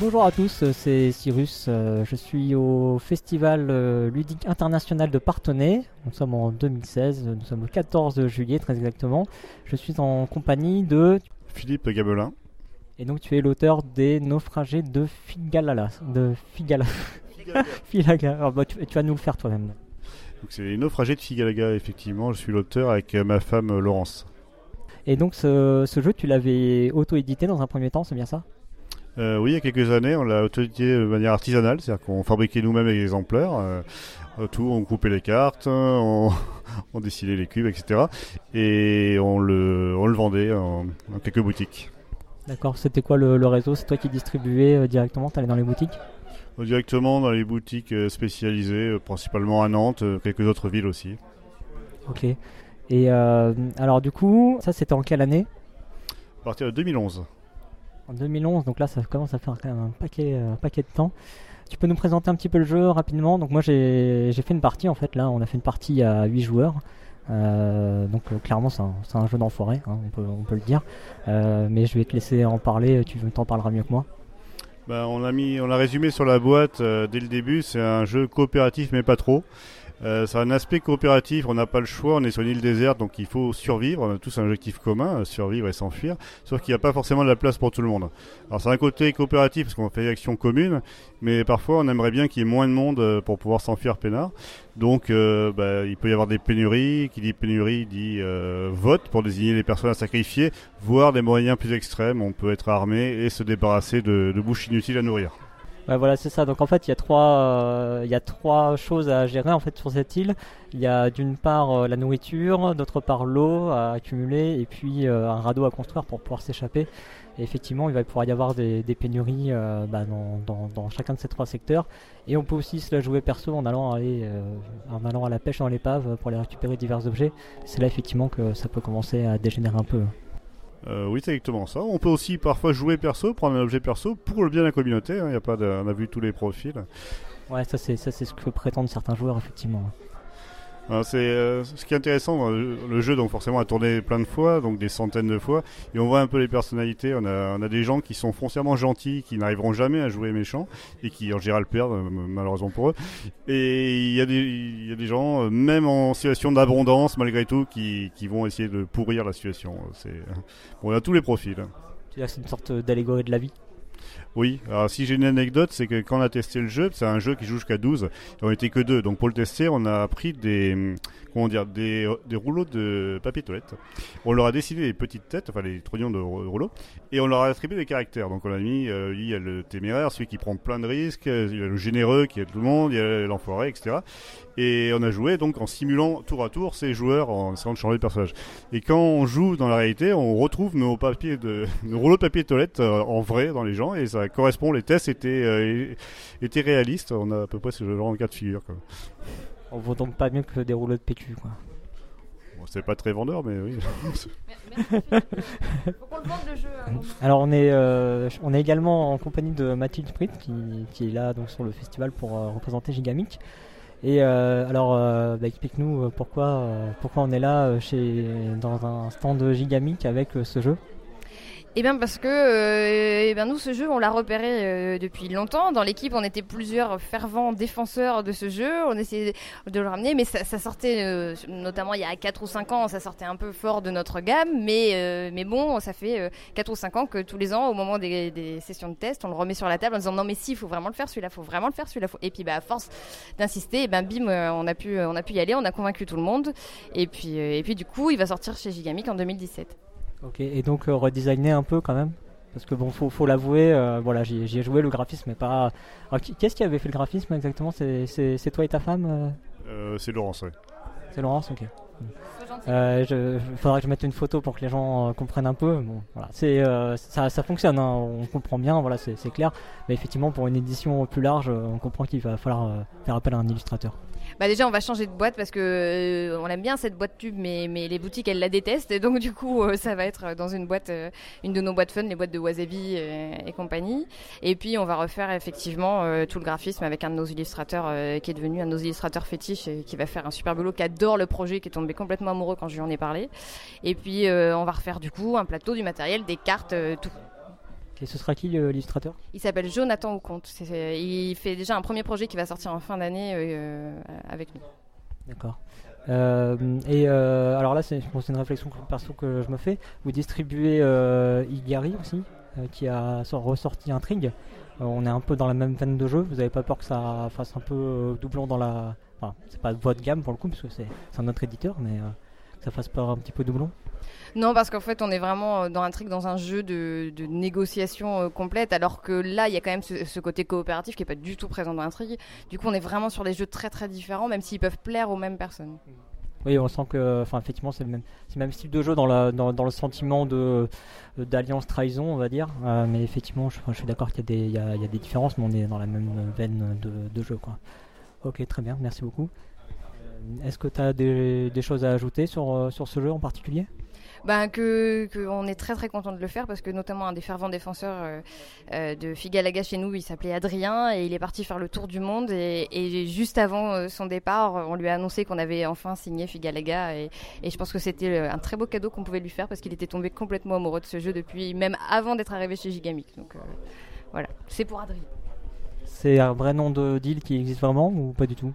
Bonjour à tous, c'est Cyrus, je suis au Festival ludique international de Parthenay. Nous sommes en 2016, nous sommes le 14 juillet très exactement. Je suis en compagnie de... Philippe Gabelin. Et donc tu es l'auteur des Naufragés de Figala. Filaga. Alors, tu vas nous le faire toi-même. Donc c'est les Naufragés de Figalaga, effectivement. Je suis l'auteur avec ma femme Laurence. Et donc ce jeu, tu l'avais auto-édité dans un premier temps, c'est bien ça ? Oui, il y a quelques années, on l'a auto-édité de manière artisanale, c'est-à-dire qu'on fabriquait nous-mêmes les exemplaires. On coupait les cartes, on dessinait les cubes, etc. Et on le vendait dans quelques boutiques. D'accord, c'était quoi le réseau ? C'est toi qui distribuais directement, t'allais dans les boutiques ? Directement dans les boutiques spécialisées, principalement à Nantes, quelques autres villes aussi. Ok. Et alors du coup, ça c'était en quelle année ? À partir de 2011. En 2011, donc là ça commence à faire quand même un paquet de temps. Tu peux nous présenter un petit peu le jeu rapidement ? Donc moi j'ai fait une partie en fait, là on a fait une partie à 8 joueurs. Donc clairement c'est un jeu d'enfoiré, hein, on peut le dire. Mais je vais te laisser en parler, tu t'en parleras mieux que moi. On l'a résumé sur la boîte dès le début, c'est un jeu coopératif mais pas trop. Ça a un aspect coopératif, on n'a pas le choix, on est sur une île déserte donc il faut survivre, on a tous un objectif commun, survivre et s'enfuir, sauf qu'il n'y a pas forcément de la place pour tout le monde. Alors c'est un côté coopératif parce qu'on fait des actions communes, mais parfois on aimerait bien qu'il y ait moins de monde pour pouvoir s'enfuir peinard. Donc il peut y avoir des pénuries, qui dit pénurie dit vote pour désigner les personnes à sacrifier, voire des moyens plus extrêmes, on peut être armé et se débarrasser de bouches inutiles à nourrir. Ouais, voilà, c'est ça. Donc en fait, il y a trois choses à gérer en fait sur cette île. Il y a d'une part la nourriture, d'autre part l'eau à accumuler, et puis un radeau à construire pour pouvoir s'échapper. Et effectivement, il va pouvoir y avoir des pénuries dans chacun de ces trois secteurs. Et on peut aussi se la jouer perso en allant à la pêche dans l'épave pour aller récupérer divers objets. C'est là effectivement que ça peut commencer à dégénérer un peu. Oui, c'est exactement ça. On peut aussi parfois jouer perso, prendre un objet perso pour le bien de la communauté. Hein. On a vu tous les profils. Ouais, ça c'est ce que prétendent certains joueurs, effectivement. Alors, ce qui est intéressant dans le jeu, donc forcément a tourné plein de fois, donc des centaines de fois, et on voit un peu les personnalités. On a des gens qui sont foncièrement gentils, qui n'arriveront jamais à jouer méchants et qui en général perdent, malheureusement pour eux. Et il y a des gens, même en situation d'abondance malgré tout, qui vont essayer de pourrir la situation. On a tous les profils. Tu dis que c'est une sorte d'allégorie de la vie. Oui, alors si j'ai une anecdote, c'est que quand on a testé le jeu, c'est un jeu qui joue jusqu'à 12, et on n'était que 2, donc pour le tester, on a pris des rouleaux de papier toilette. On leur a dessiné les petites têtes, enfin les trognons de rouleaux, et on leur a attribué des caractères. Donc on a mis, il y a le téméraire, celui qui prend plein de risques, il y a le généreux qui aide tout le monde, il y a l'enfoiré, etc. Et on a joué donc en simulant tour à tour ces joueurs en essayant de changer de personnage. Et quand on joue dans la réalité, on retrouve nos rouleaux de papier toilette en vrai dans les gens, et ça correspond, les tests étaient réalistes, on a à peu près ce genre de cas de figure, quoi. On vaut donc pas mieux que des rouleaux de PQ, quoi. Bon, c'est pas très vendeur, mais oui. Faut qu'on le vende le jeu. Alors on est également en compagnie de Mathilde Sprit qui est là donc sur le festival pour représenter Gigamic. Et explique-nous pourquoi on est là dans un stand Gigamic avec ce jeu. Eh bien parce que nous ce jeu on l'a repéré depuis longtemps. Dans l'équipe on était plusieurs fervents défenseurs de ce jeu. On essayait de le ramener mais ça sortait notamment il y a 4 ou 5 ans, ça sortait un peu fort de notre gamme. Mais bon, ça fait 4 ou 5 ans que tous les ans au moment des sessions de test on le remet sur la table en disant non mais si, il faut vraiment le faire celui-là, Et puis à force d'insister, bim, on a pu y aller, on a convaincu tout le monde. Et puis du coup il va sortir chez Gigamic en 2017. Ok, et donc redesigner un peu quand même, parce que bon, faut l'avouer, j'y ai joué, le graphisme n'est pas... Alors, qu'est-ce qui avait fait le graphisme exactement ? C'est toi et ta femme C'est Laurence, oui. C'est Laurence, ok. Faudra que je mette une photo pour que les gens comprennent un peu. Bon, voilà, ça fonctionne, hein, on comprend bien, voilà, c'est clair. Mais effectivement, pour une édition plus large, on comprend qu'il va falloir faire appel à un illustrateur. Déjà on va changer de boîte parce que on aime bien cette boîte tube mais les boutiques elles la détestent et donc du coup ça va être dans une boîte, une de nos boîtes fun, les boîtes de Wasabi et compagnie. Et puis on va refaire effectivement tout le graphisme avec un de nos illustrateurs qui est devenu un de nos illustrateurs fétiches et qui va faire un super boulot, qui adore le projet, qui est tombé complètement amoureux quand je lui en ai parlé. Et puis on va refaire du coup un plateau, du matériel, des cartes, tout. Et ce sera qui l'illustrateur? Il s'appelle Jonathan Auconte. Il fait déjà un premier projet qui va sortir en fin d'année avec nous. D'accord. Alors là, c'est une réflexion perso que je me fais. Vous distribuez Igari aussi, qui a ressorti Intrigue. On est un peu dans la même veine de jeu. Vous n'avez pas peur que ça fasse un peu doublon dans la... Enfin, c'est pas votre gamme pour le coup, parce que c'est un autre éditeur, mais que ça fasse peur un petit peu doublon? Non, parce qu'en fait, on est vraiment dans Intrigue, dans un jeu de négociation complète, alors que là, il y a quand même ce côté coopératif qui n'est pas du tout présent dans Intrigue. Du coup, on est vraiment sur des jeux très très différents, même s'ils peuvent plaire aux mêmes personnes. Oui, on sent que, effectivement, c'est le même style de jeu dans le sentiment d'alliance trahison, on va dire. Mais effectivement, je suis d'accord qu'il y a des différences, mais on est dans la même veine de jeu, quoi. Ok, très bien, merci beaucoup. Est-ce que tu as des choses à ajouter sur ce jeu en particulier? Que on est très très content de le faire, parce que notamment un des fervents défenseurs de Figalaga chez nous, il s'appelait Adrien, et il est parti faire le tour du monde, et juste avant son départ, on lui a annoncé qu'on avait enfin signé Figalaga, et je pense que c'était un très beau cadeau qu'on pouvait lui faire, parce qu'il était tombé complètement amoureux de ce jeu depuis même avant d'être arrivé chez Gigamic. Donc voilà, c'est pour Adrien. C'est un vrai nom de deal qui existe vraiment ou pas du tout?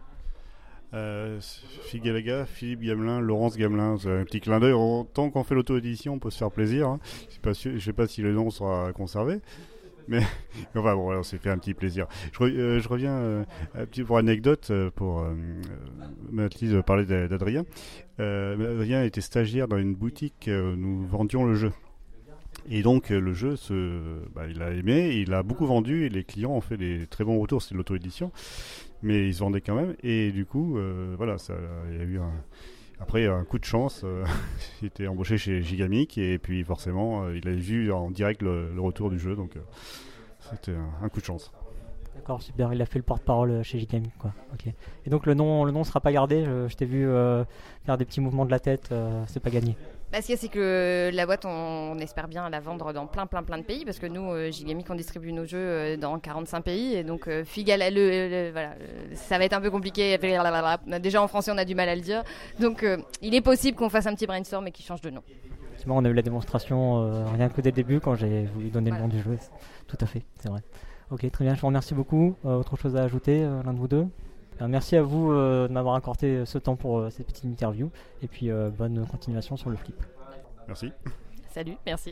Figalaga, Philippe Gamelin, Laurence Gamelin, c'est un petit clin d'œil. Tant qu'on fait l'auto-édition, on peut se faire plaisir. Hein. Je ne sais pas si le nom sera conservé, mais enfin bon, on s'est fait un petit plaisir. Je reviens pour anecdote, pour Mathilde parlait d'Adrien. Adrien était stagiaire dans une boutique où nous vendions le jeu. Et donc le jeu, il a aimé, il a beaucoup vendu, et les clients ont fait des très bons retours. C'est de l'auto-édition, mais ils se vendaient quand même. Et du coup, il y a eu après un coup de chance. Il était embauché chez Gigamic, et puis forcément, il a vu en direct le retour du jeu. Donc c'était un coup de chance. D'accord, super. Il a fait le porte-parole chez Gigamic, quoi. Ok. Et donc le nom sera pas gardé. Je t'ai vu faire des petits mouvements de la tête. C'est pas gagné. Ce qu'il y a, c'est que la boîte, on espère bien la vendre dans plein de pays, parce que nous, Gigamic, on distribue nos jeux dans 45 pays, et donc ça va être un peu compliqué. Déjà en français, on a du mal à le dire, donc il est possible qu'on fasse un petit brainstorm et qu'il change de nom. On a eu la démonstration rien que dès le début quand j'ai voulu donner le nom du jeu. Tout à fait, c'est vrai. Ok, très bien, je vous remercie beaucoup. Autre chose à ajouter, l'un de vous deux? Merci à vous de m'avoir accordé ce temps pour cette petite interview, et puis bonne continuation sur le flip. Merci. Salut, merci.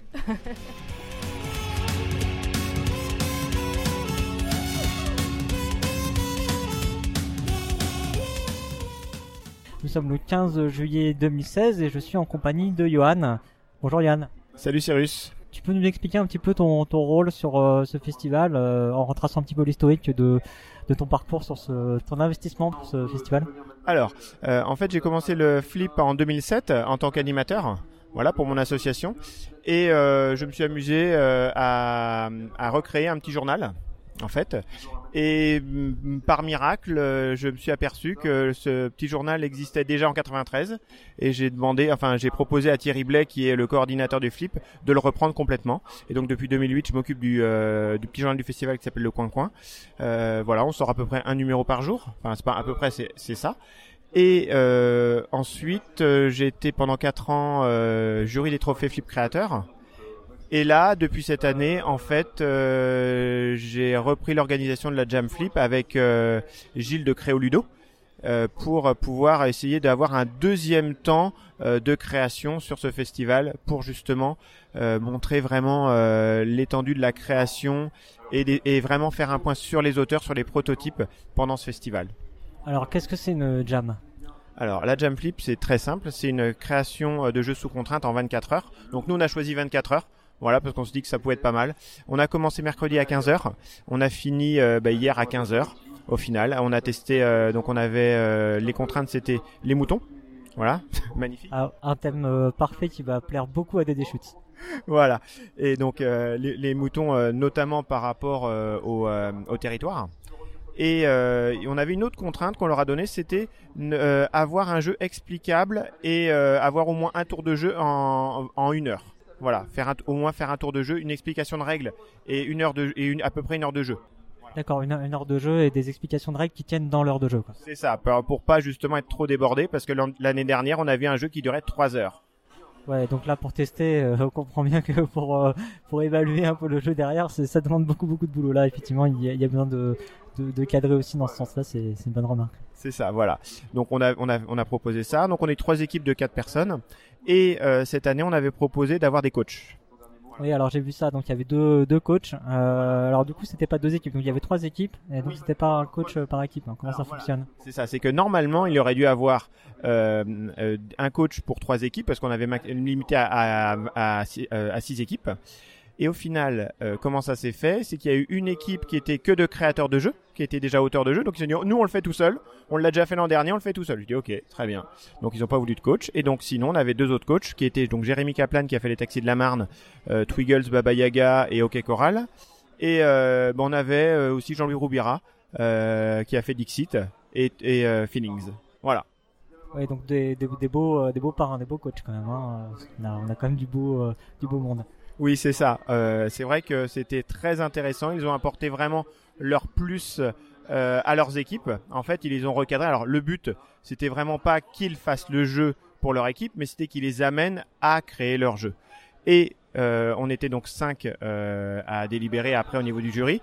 Nous sommes le 15 juillet 2016 et je suis en compagnie de Johan. Bonjour Johan. Salut Cyrus. Tu peux nous expliquer un petit peu ton rôle sur ce festival en retraçant un petit peu l'historique de ton parcours sur ton investissement pour ce festival? Alors, en fait, j'ai commencé le flip en 2007 en tant qu'animateur, voilà, pour mon association, et je me suis amusé à recréer un petit journal, en fait. Et par miracle, je me suis aperçu que ce petit journal existait déjà en 93, et j'ai proposé à Thierry Blais, qui est le coordinateur du flip, de le reprendre complètement. Et donc depuis 2008, je m'occupe du petit journal du festival qui s'appelle Le Coin Coin. Voilà, on sort à peu près un numéro par jour. Enfin, c'est pas à peu près, c'est ça. Et ensuite, j'ai été pendant 4 ans jury des trophées Flip Créateur. Et là, depuis cette année, en fait, j'ai repris l'organisation de la Jam Flip avec Gilles de Créoludo pour pouvoir essayer d'avoir un deuxième temps de création sur ce festival, pour justement montrer vraiment l'étendue de la création et vraiment faire un point sur les auteurs, sur les prototypes pendant ce festival. Alors, qu'est-ce que c'est une jam ? Alors, la Jam Flip, c'est très simple. C'est une création de jeux sous contrainte en 24 heures. Donc, nous, on a choisi 24 heures. Voilà, parce qu'on se dit que ça pouvait être pas mal. On a commencé mercredi à 15h. On a fini hier à 15h au final. On a testé, donc on avait les contraintes, c'était les moutons. Voilà, magnifique. Ah, un thème parfait qui va plaire beaucoup à Dédé Chutes. Voilà, et donc les moutons, notamment par rapport au territoire. Et on avait une autre contrainte qu'on leur a donnée, c'était avoir un jeu explicable et avoir au moins un tour de jeu en 1 heure. Voilà, au moins faire un tour de jeu, une explication de règles et à peu près 1 heure de jeu. Voilà. D'accord, une heure de jeu et des explications de règles qui tiennent dans l'heure de jeu, quoi. C'est ça, pour pas justement être trop débordé, parce que l'année dernière, on avait un jeu qui durait 3 heures. Ouais, donc là pour tester, on comprend bien que pour évaluer un peu le jeu derrière, ça demande beaucoup de boulot. Là, effectivement, il y a besoin de cadrer aussi dans ce sens-là. C'est une bonne remarque. C'est ça, voilà. Donc on a proposé ça. Donc on est 3 équipes de 4 personnes. Et cette année, on avait proposé d'avoir des coachs. Oui, alors j'ai vu ça. Donc il y avait deux coachs. Alors du coup, c'était pas 2 équipes. Donc il y avait 3 équipes. Et donc c'était pas un coach par équipe. Hein. Comment alors, ça fonctionne? C'est ça. C'est que normalement, il aurait dû avoir un coach pour 3 équipes parce qu'on avait limité à 6 équipes. Et au final, comment ça s'est fait? C'est qu'il y a eu une équipe qui était que de créateurs de jeux, qui était déjà auteurs de jeux. Donc ils ont dit, nous on le fait tout seul. On l'a déjà fait l'an dernier, on le fait tout seul. Je dis ok, très bien. Donc ils n'ont pas voulu de coach. Et donc sinon on avait 2 autres coachs qui étaient donc Jérémy Kaplan qui a fait les Taxis de la Marne, Twiggles, Baba Yaga et OK Choral. Et on avait aussi Jean-Louis Roubira qui a fait Dixit et Feelings. Voilà. Oui, donc des beaux parrains, des beaux coachs quand même. Hein. On a quand même du beau monde. Oui, c'est ça. C'est vrai que c'était très intéressant. Ils ont apporté vraiment leur plus à leurs équipes. En fait, ils les ont recadrés. Alors, le but, c'était vraiment pas qu'ils fassent le jeu pour leur équipe, mais c'était qu'ils les amènent à créer leur jeu. Et on était donc 5 à délibérer après au niveau du jury.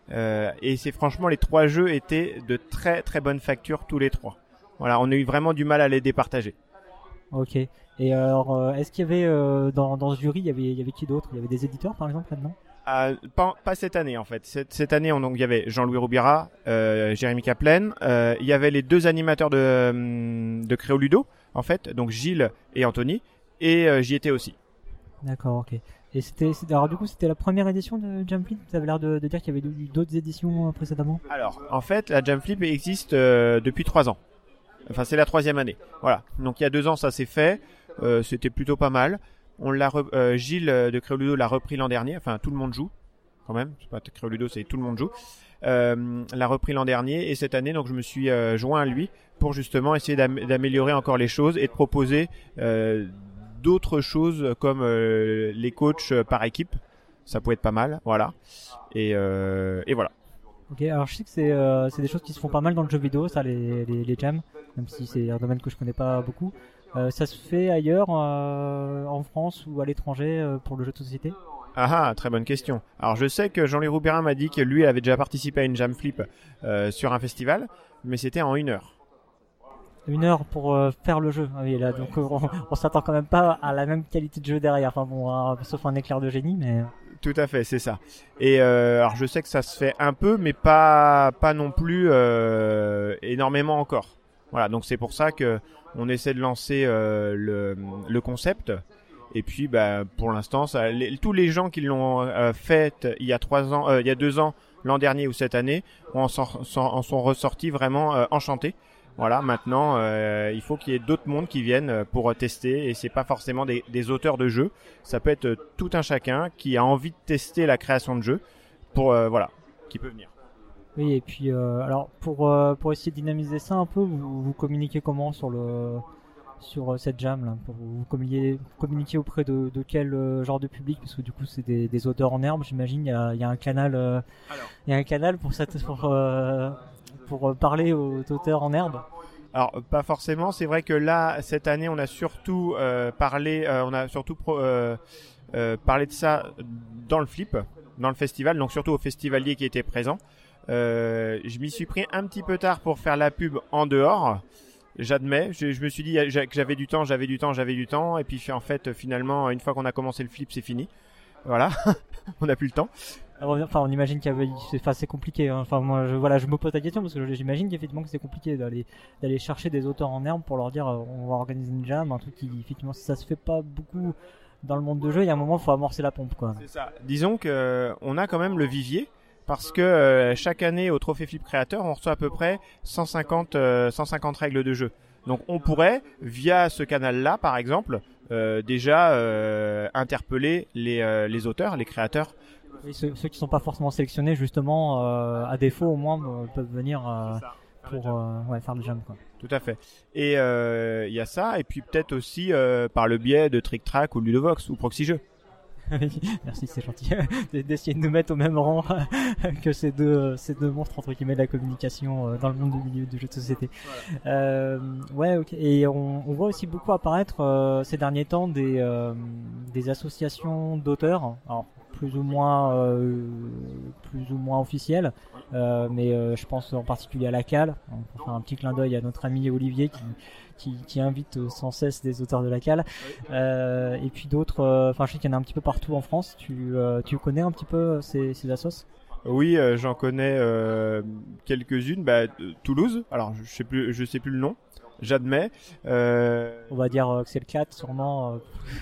Et c'est franchement, les 3 jeux étaient de très très bonne facture tous les 3. Voilà, on a eu vraiment du mal à les départager. Ok. Et alors, est-ce qu'il y avait dans ce jury, il y avait qui d'autre? Il y avait des éditeurs, par exemple, là-dedans? Pas cette année, en fait. Cette année, donc il y avait Jean-Louis Roubira, Jérémy Kaplan. Il y avait les 2 animateurs de Créoludo, en fait, donc Gilles et Anthony. Et j'y étais aussi. D'accord, ok. Et alors du coup, c'était la première édition de Jamflip? Vous avez l'air de dire qu'il y avait eu d'autres éditions précédemment? Alors, en fait, la Jamflip existe depuis 3 ans. Enfin, c'est la 3e année. Voilà. Donc, il y a 2 ans, ça s'est fait. C'était plutôt pas mal. Gilles de Créoludo l'a repris l'an dernier. Enfin, tout le monde joue, quand même. C'est pas Créoludo, c'est tout le monde joue. L'a repris l'an dernier. Et cette année, donc, je me suis joint à lui pour justement essayer d'améliorer encore les choses et de proposer d'autres choses comme les coachs par équipe. Ça peut être pas mal. Voilà. Et voilà. Ok, alors je sais que c'est des choses qui se font pas mal dans le jeu vidéo, ça, les jams, même si c'est un domaine que je connais pas beaucoup. Ça se fait ailleurs, en France ou à l'étranger, pour le jeu de société? Ah, très bonne question. Alors je sais que Jean-Louis Roubira m'a dit que lui avait déjà participé à une Jamflip sur un festival, mais c'était en 1 heure. 1 heure pour faire le jeu. Ah oui, là, donc on s'attend quand même pas à la même qualité de jeu derrière. Enfin bon, sauf un éclair de génie, mais. Tout à fait, c'est ça. Et alors je sais que ça se fait un peu, mais pas non plus énormément encore. Voilà, donc c'est pour ça que on essaie de lancer le concept. Et puis, pour l'instant, tous les gens qui l'ont fait il y a 3 ans, il y a 2 ans, l'an dernier ou cette année, en sont ressortis vraiment enchantés. Voilà, maintenant, il faut qu'il y ait d'autres mondes qui viennent pour tester, et c'est pas forcément des auteurs de jeux. Ça peut être tout un chacun qui a envie de tester la création de jeux pour qui peut venir. Oui, et puis alors pour essayer de dynamiser ça un peu, vous communiquez comment sur cette jam là, pour vous communiquer auprès de quel genre de public, parce que du coup c'est des auteurs en herbe, j'imagine. Il y a un canal, il y a un canal pour parler aux auteurs en herbe. Alors pas forcément, c'est vrai que là cette année on a surtout parlé de ça dans le flip, dans le festival, donc surtout aux festivaliers qui étaient présents. Je m'y suis pris un petit peu tard pour faire la pub en dehors. J'admets, je me suis dit que j'avais du temps, et puis en fait finalement une fois qu'on a commencé le flip c'est fini. Voilà, on n'a plus le temps. Enfin, on imagine c'est compliqué. Hein. Enfin, moi, je me pose la question parce que j'imagine qu'effectivement que c'est compliqué d'aller chercher des auteurs en herbe pour leur dire on va organiser une jam, un truc qui effectivement si ça se fait pas beaucoup dans le monde de jeu, il y a un moment il faut amorcer la pompe quoi. C'est ça. Disons que on a quand même le vivier. Parce que chaque année au Trophée Flip Créateur, on reçoit à peu près 150 règles de jeu. Donc on pourrait, via ce canal-là par exemple, déjà interpeller les auteurs, les créateurs. Et ceux qui sont pas forcément sélectionnés justement, à défaut au moins, peuvent venir pour faire le jam quoi. Tout à fait. Et il y a ça, et puis peut-être aussi par le biais de Trick Track ou Ludovox ou Proxy Jeux. Merci, c'est gentil d'essayer de nous mettre au même rang que ces deux monstres entre guillemets de la communication dans le monde du milieu du jeu de société. Ouais, ok. Et on voit aussi beaucoup apparaître ces derniers temps des associations d'auteurs, alors plus ou moins officielles, mais je pense en particulier à la CAL. On peut faire un petit clin d'œil à notre ami Olivier qui invite sans cesse des auteurs de la CAL, et puis d'autres, je sais qu'il y en a un petit peu partout en France. Tu connais un petit peu ces assos? Oui, j'en connais quelques-unes. Toulouse, alors je sais plus le nom, j'admets. On va dire que c'est le 4 sûrement.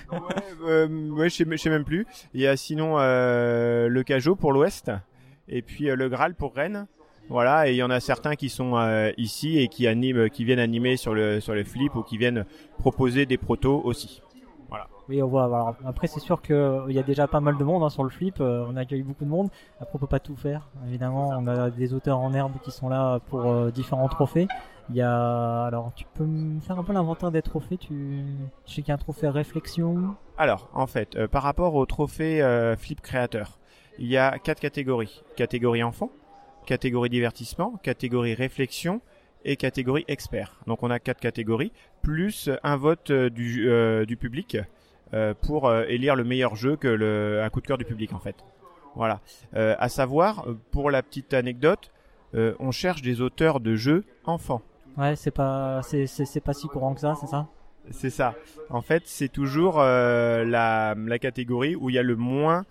Ouais, je sais même plus. Il y a sinon le Cajot pour l'Ouest, et puis le Graal pour Rennes. Voilà, et il y en a certains qui sont ici et qui viennent animer sur le flip, ou qui viennent proposer des protos aussi. Voilà. Oui, on voit. Alors, après, c'est sûr qu'il y a déjà pas mal de monde sur le flip. On accueille beaucoup de monde. Après, on peut pas tout faire. Évidemment, on a des auteurs en herbe qui sont là pour différents trophées. Alors, tu peux me faire un peu l'inventaire des trophées. Je sais qu'il y a un trophée réflexion. Alors, en fait, par rapport au trophée flip créateur, il y a 4 catégories. Catégorie enfant, catégorie divertissement, catégorie réflexion et catégorie expert. Donc on a 4 catégories, plus un vote du public pour élire le meilleur jeu un coup de cœur du public en fait. Voilà. À savoir, pour la petite anecdote, on cherche des auteurs de jeux enfants. Ouais, c'est pas si courant que ça, c'est ça? C'est ça. En fait, c'est toujours la catégorie où il y a le moins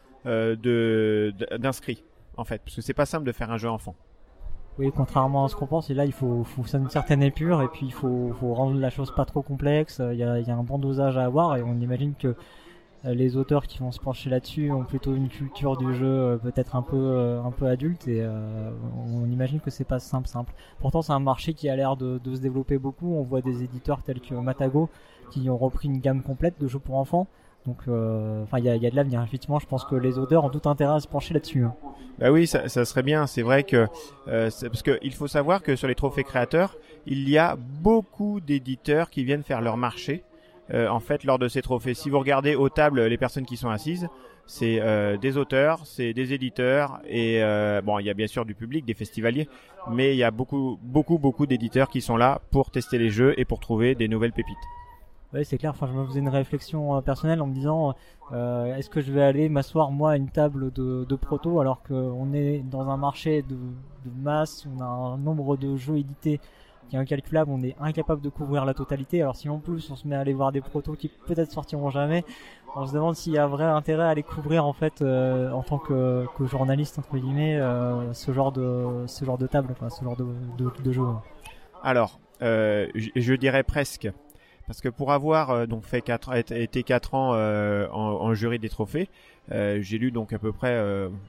d'inscrits. En fait, parce que c'est pas simple de faire un jeu enfant. Oui, contrairement à ce qu'on pense, et là il faut une certaine épure, et puis il faut rendre la chose pas trop complexe. Il y a un bon dosage à avoir, et on imagine que les auteurs qui vont se pencher là-dessus ont plutôt une culture du jeu peut-être un peu adulte, et on imagine que c'est pas simple. Pourtant c'est un marché qui a l'air de se développer beaucoup. On voit des éditeurs tels que Matago qui ont repris une gamme complète de jeux pour enfants. Donc, il y a de l'avenir. Effectivement, je pense que les auteurs ont tout intérêt à se pencher là-dessus. Bah oui, ça serait bien. C'est vrai que parce que il faut savoir que sur les trophées créateurs, il y a beaucoup d'éditeurs qui viennent faire leur marché. En fait, lors de ces trophées, si vous regardez aux tables les personnes qui sont assises, c'est des auteurs, c'est des éditeurs, et il y a bien sûr du public, des festivaliers, mais il y a beaucoup d'éditeurs qui sont là pour tester les jeux et pour trouver des nouvelles pépites. Oui, c'est clair. Je me faisais une réflexion personnelle en me disant est-ce que je vais aller m'asseoir moi à une table de proto, alors qu'on est dans un marché de masse, on a un nombre de jeux édités qui est incalculable, on est incapable de couvrir la totalité. Alors si en plus on se met à aller voir des protos qui peut-être sortiront jamais, on se demande s'il y a vrai intérêt à les couvrir en fait en tant que journaliste entre guillemets ce genre de table, ce genre de jeu. Alors je dirais presque. Parce que pour avoir été 4 ans en jury des trophées, j'ai lu donc à peu près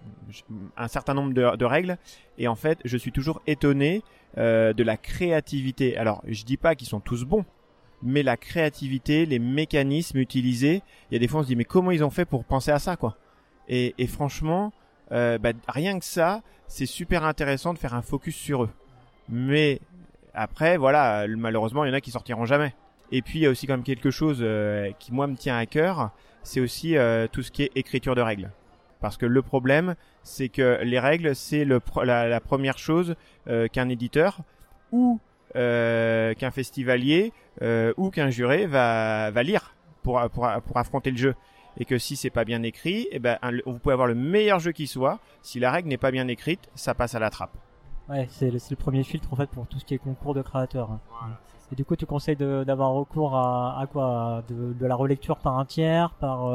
un certain nombre de règles, et en fait je suis toujours étonné de la créativité. Alors je dis pas qu'ils sont tous bons, mais la créativité, les mécanismes utilisés, il y a des fois on se dit mais comment ils ont fait pour penser à ça quoi. Et franchement, rien que ça, c'est super intéressant de faire un focus sur eux. Mais après voilà, malheureusement il y en a qui sortiront jamais. Et puis il y a aussi quand même quelque chose qui moi me tient à cœur, c'est aussi tout ce qui est écriture de règles. Parce que le problème, c'est que les règles, c'est la première chose qu'un éditeur ou qu'un festivalier ou qu'un juré va lire pour affronter le jeu. Et que si c'est pas bien écrit, vous pouvez avoir le meilleur jeu qui soit, si la règle n'est pas bien écrite, ça passe à la trappe. Ouais, c'est le premier filtre en fait pour tout ce qui est concours de créateurs. Voilà. Et du coup, tu conseilles d'avoir recours à quoi, de la relecture par un tiers,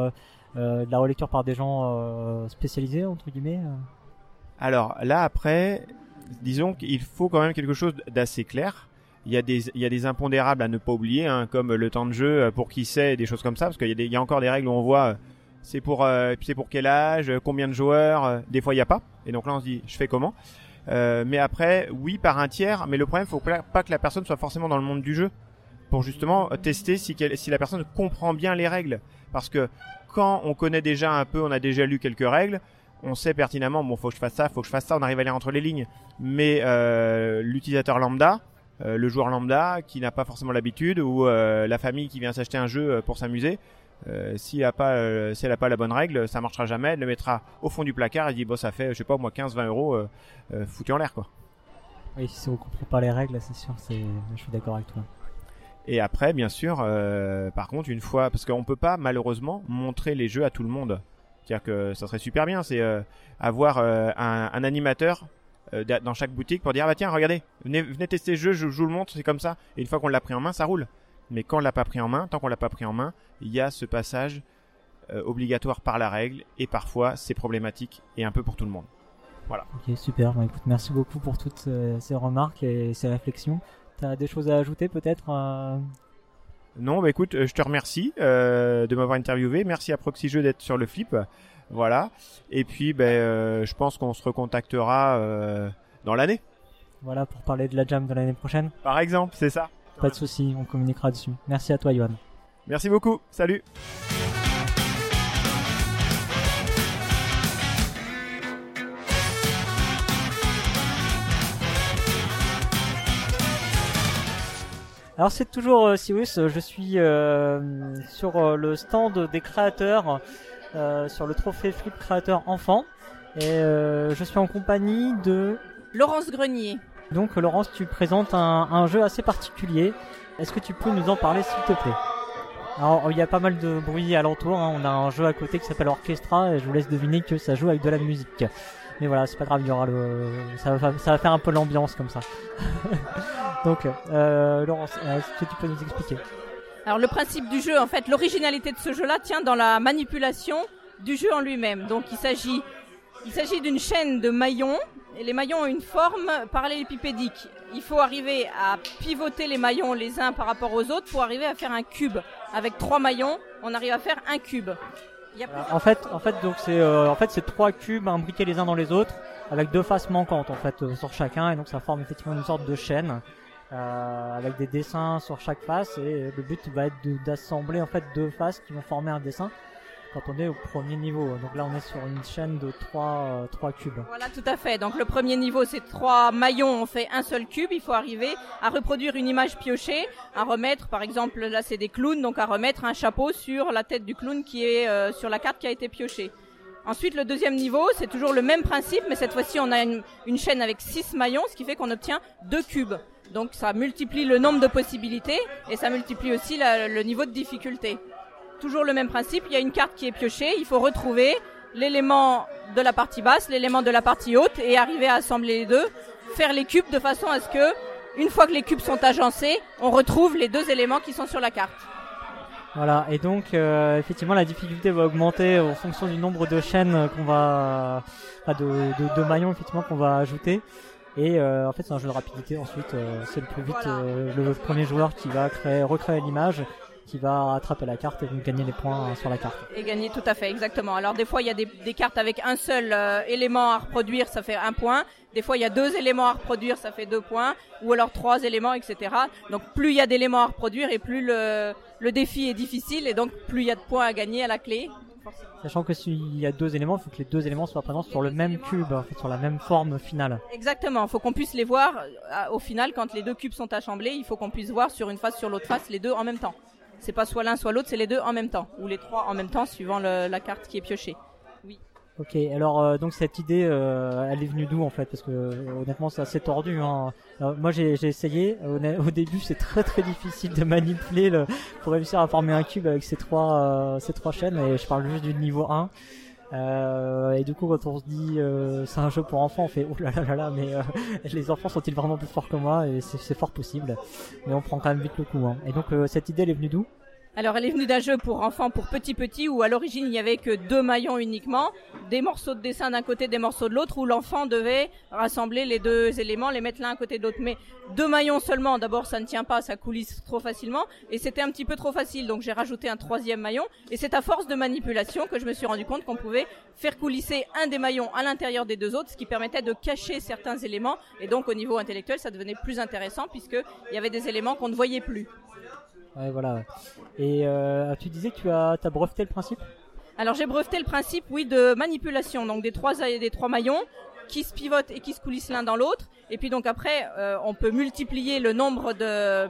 de la relecture par des gens spécialisés entre guillemets. Alors là après, disons qu'il faut quand même quelque chose d'assez clair. Il y a des impondérables à ne pas oublier, comme le temps de jeu pour qui sait, des choses comme ça, parce qu'il y a encore des règles où on voit c'est pour quel âge, combien de joueurs, des fois il y a pas. Et donc là on se dit je fais comment? Mais après, oui, par un tiers, mais le problème, faut pas que la personne soit forcément dans le monde du jeu pour justement tester si la personne comprend bien les règles. Parce que quand on connaît déjà un peu, on a déjà lu quelques règles, on sait pertinemment, faut que je fasse ça, on arrive à lire entre les lignes. Mais l'utilisateur lambda, le joueur lambda qui n'a pas forcément l'habitude, ou la famille qui vient s'acheter un jeu pour s'amuser, Si elle a pas la bonne règle, ça marchera jamais. Elle le mettra au fond du placard et dit bon, ça fait, je sais pas moi, 15-20 euros foutu en l'air, quoi. Oui, si on comprend pas les règles, c'est sûr, je suis d'accord avec toi. Et après, bien sûr, par contre, une fois, parce qu'on peut pas malheureusement montrer les jeux à tout le monde. C'est-à-dire que ça serait super bien, c'est avoir un animateur dans chaque boutique pour dire ah bah tiens, regardez, venez tester le jeu, je vous le montre, c'est comme ça. Et une fois qu'on l'a pris en main, ça roule. Mais quand on l'a pas pris en main, tant qu'on l'a pas pris en main, il y a ce passage obligatoire par la règle et parfois c'est problématique et un peu pour tout le monde. Voilà. Ok, super. Bah, écoute, merci beaucoup pour toutes ces remarques et ces réflexions. T'as des choses à ajouter peut-être Non, bah écoute, je te remercie de m'avoir interviewé. Merci à Proxy Jeux d'être sur le flip. Voilà. Et puis, je pense qu'on se recontactera dans l'année. Voilà, pour parler de la jam de l'année prochaine. Par exemple, c'est ça. Pas de souci, on communiquera dessus. Merci à toi, Yohan. Merci beaucoup. Salut. Alors c'est toujours Cyrus, je suis sur le stand des créateurs, sur le trophée Flip Créateur Enfant, et je suis en compagnie de Laurence Grenier. Donc Laurence, tu présentes un jeu assez particulier, est-ce que tu peux nous en parler s'il te plaît? Alors il y a pas mal de bruit alentour, hein. On a un jeu à côté qui s'appelle Orchestra et je vous laisse deviner que ça joue avec de la musique. Mais voilà, c'est pas grave, il y aura ça va faire un peu l'ambiance comme ça. Donc, Laurence, est-ce que tu peux nous expliquer? Alors le principe du jeu, en fait, l'originalité de ce jeu-là tient dans la manipulation du jeu en lui-même. Donc il s'agit d'une chaîne de maillons, et les maillons ont une forme parallélépipédique. Il faut arriver à pivoter les maillons les uns par rapport aux autres pour arriver à faire un cube. Avec 3 maillons, on arrive à faire un cube. En fait, donc c'est 3 cubes imbriqués les uns dans les autres, avec 2 faces manquantes en fait sur chacun, et donc ça forme effectivement une sorte de chaîne. Avec des dessins sur chaque face, et le but va être d'assembler en fait 2 faces qui vont former un dessin quand on est au premier niveau. Donc là on est sur une chaîne de 3 cubes. Voilà, tout à fait. Donc le premier niveau, c'est 3 maillons, on fait un seul cube. Il faut arriver à reproduire une image piochée, à remettre, par exemple là c'est des clowns, donc à remettre un chapeau sur la tête du clown qui est sur la carte qui a été piochée. Ensuite, le deuxième niveau, c'est toujours le même principe, mais cette fois-ci on a une chaîne avec 6 maillons, ce qui fait qu'on obtient 2 cubes. Donc ça multiplie le nombre de possibilités et ça multiplie aussi le niveau de difficulté. Toujours le même principe, il y a une carte qui est piochée, il faut retrouver l'élément de la partie basse, l'élément de la partie haute et arriver à assembler les deux, faire les cubes de façon à ce que, une fois que les cubes sont agencés, on retrouve les 2 éléments qui sont sur la carte. Voilà, et donc effectivement la difficulté va augmenter en fonction du nombre de chaînes de maillons effectivement qu'on va ajouter. Et en fait c'est un jeu de rapidité ensuite, c'est le plus vite le premier joueur qui va recréer l'image, qui va rattraper la carte et donc gagner les points sur la carte. Et gagner, tout à fait, exactement. Alors des fois il y a des cartes avec un seul élément à reproduire, ça fait 1 point. Des fois il y a 2 éléments à reproduire, ça fait 2 points. Ou alors 3 éléments, etc. Donc plus il y a d'éléments à reproduire et plus le défi est difficile et donc plus il y a de points à gagner à la clé. Sachant que s'il y a 2 éléments, il faut que les 2 éléments soient présents sur le même cube, en fait, sur la même forme finale. Exactement, il faut qu'on puisse les voir au final quand les 2 cubes sont assemblés, il faut qu'on puisse voir sur une face sur l'autre face les 2 en même temps. C'est pas soit l'un soit l'autre, c'est les 2 en même temps ou les 3 en même temps suivant la carte qui est piochée. Oui. Ok, alors donc cette idée, elle est venue d'où en fait? Parce que honnêtement c'est assez tordu. Hein. Moi j'ai essayé. Au début c'est très très difficile de manipuler pour réussir à former un cube avec ces trois chaînes. Et je parle juste du niveau 1. Et du coup quand on se dit c'est un jeu pour enfants, on fait oh là là là là, mais les enfants sont-ils vraiment plus forts que moi? Et c'est fort possible. Mais on prend quand même vite le coup. Hein. Et donc cette idée elle est venue d'où? Alors elle est venue d'un jeu pour enfants, pour petits où à l'origine il n'y avait que 2 maillons uniquement, des morceaux de dessin d'un côté, des morceaux de l'autre, où l'enfant devait rassembler les 2 éléments, les mettre l'un à côté de l'autre. Mais 2 maillons seulement, d'abord ça ne tient pas, ça coulisse trop facilement, et c'était un petit peu trop facile, donc j'ai rajouté un 3e maillon, et c'est à force de manipulation que je me suis rendu compte qu'on pouvait faire coulisser un des maillons à l'intérieur des 2 autres, ce qui permettait de cacher certains éléments, et donc au niveau intellectuel ça devenait plus intéressant, puisqu'il y avait des éléments qu'on ne voyait plus. Ouais, voilà. Et tu disais que tu as breveté le principe? Alors j'ai breveté le principe, oui, de manipulation, donc des 3 maillons qui se pivotent et qui se coulissent l'un dans l'autre. Et puis donc après, on peut multiplier le nombre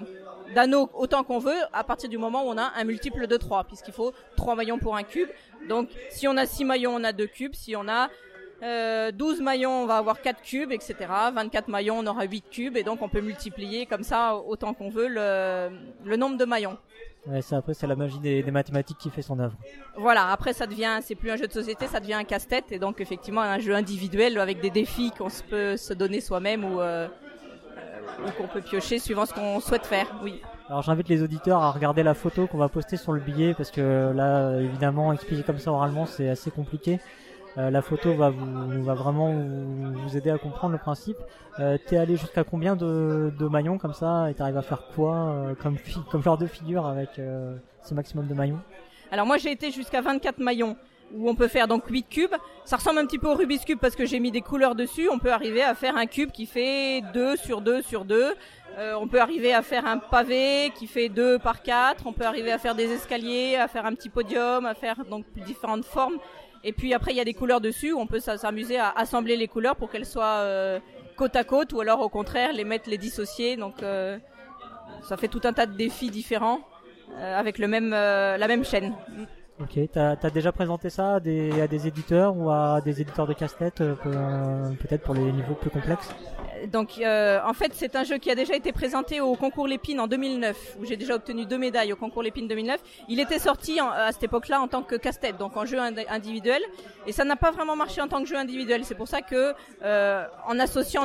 d'anneaux autant qu'on veut à partir du moment où on a un multiple de 3, puisqu'il faut 3 maillons pour un cube. Donc si on a 6 maillons, on a 2 cubes. Si on a 12 maillons, on va avoir 4 cubes, etc. 24 maillons, on aura 8 cubes. Et donc on peut multiplier comme ça autant qu'on veut le nombre de maillons. Ouais, après c'est la magie des mathématiques qui fait son œuvre. Voilà, après c'est plus un jeu de société, ça devient un casse-tête. Et donc effectivement un jeu individuel avec des défis qu'on peut se donner soi-même ou qu'on peut piocher suivant ce qu'on souhaite faire, oui. Alors j'invite les auditeurs à regarder la photo qu'on va poster sur le billet parce que là, évidemment, expliquer comme ça oralement, c'est assez compliqué. La photo va vraiment vous aider à comprendre le principe. T'es allé jusqu'à combien de maillons comme ça et t'arrives à faire quoi comme genre de figure avec ce maximum de maillons? Alors moi j'ai été jusqu'à 24 maillons où on peut faire donc 8 cubes. Ça ressemble un petit peu au Rubik's Cube parce que j'ai mis des couleurs dessus. On peut arriver à faire un cube qui fait 2 sur 2 sur 2. On peut arriver à faire un pavé qui fait 2 par 4. On peut arriver à faire des escaliers, à faire un petit podium, à faire donc différentes formes. Et puis après il y a des couleurs dessus où on peut s'amuser à assembler les couleurs pour qu'elles soient côte à côte ou alors au contraire les dissocier. Donc ça fait tout un tas de défis différents avec la même chaîne. Ok, t'as déjà présenté ça à des éditeurs ou à des éditeurs de casse-tête, peut-être pour les niveaux plus complexes? Donc en fait c'est un jeu qui a déjà été présenté au concours Lépine en 2009 où j'ai déjà obtenu 2 médailles au concours Lépine 2009. Il était sorti à cette époque-là en tant que casse-tête, donc en jeu individuel, et ça n'a pas vraiment marché en tant que jeu individuel. C'est pour ça que en associant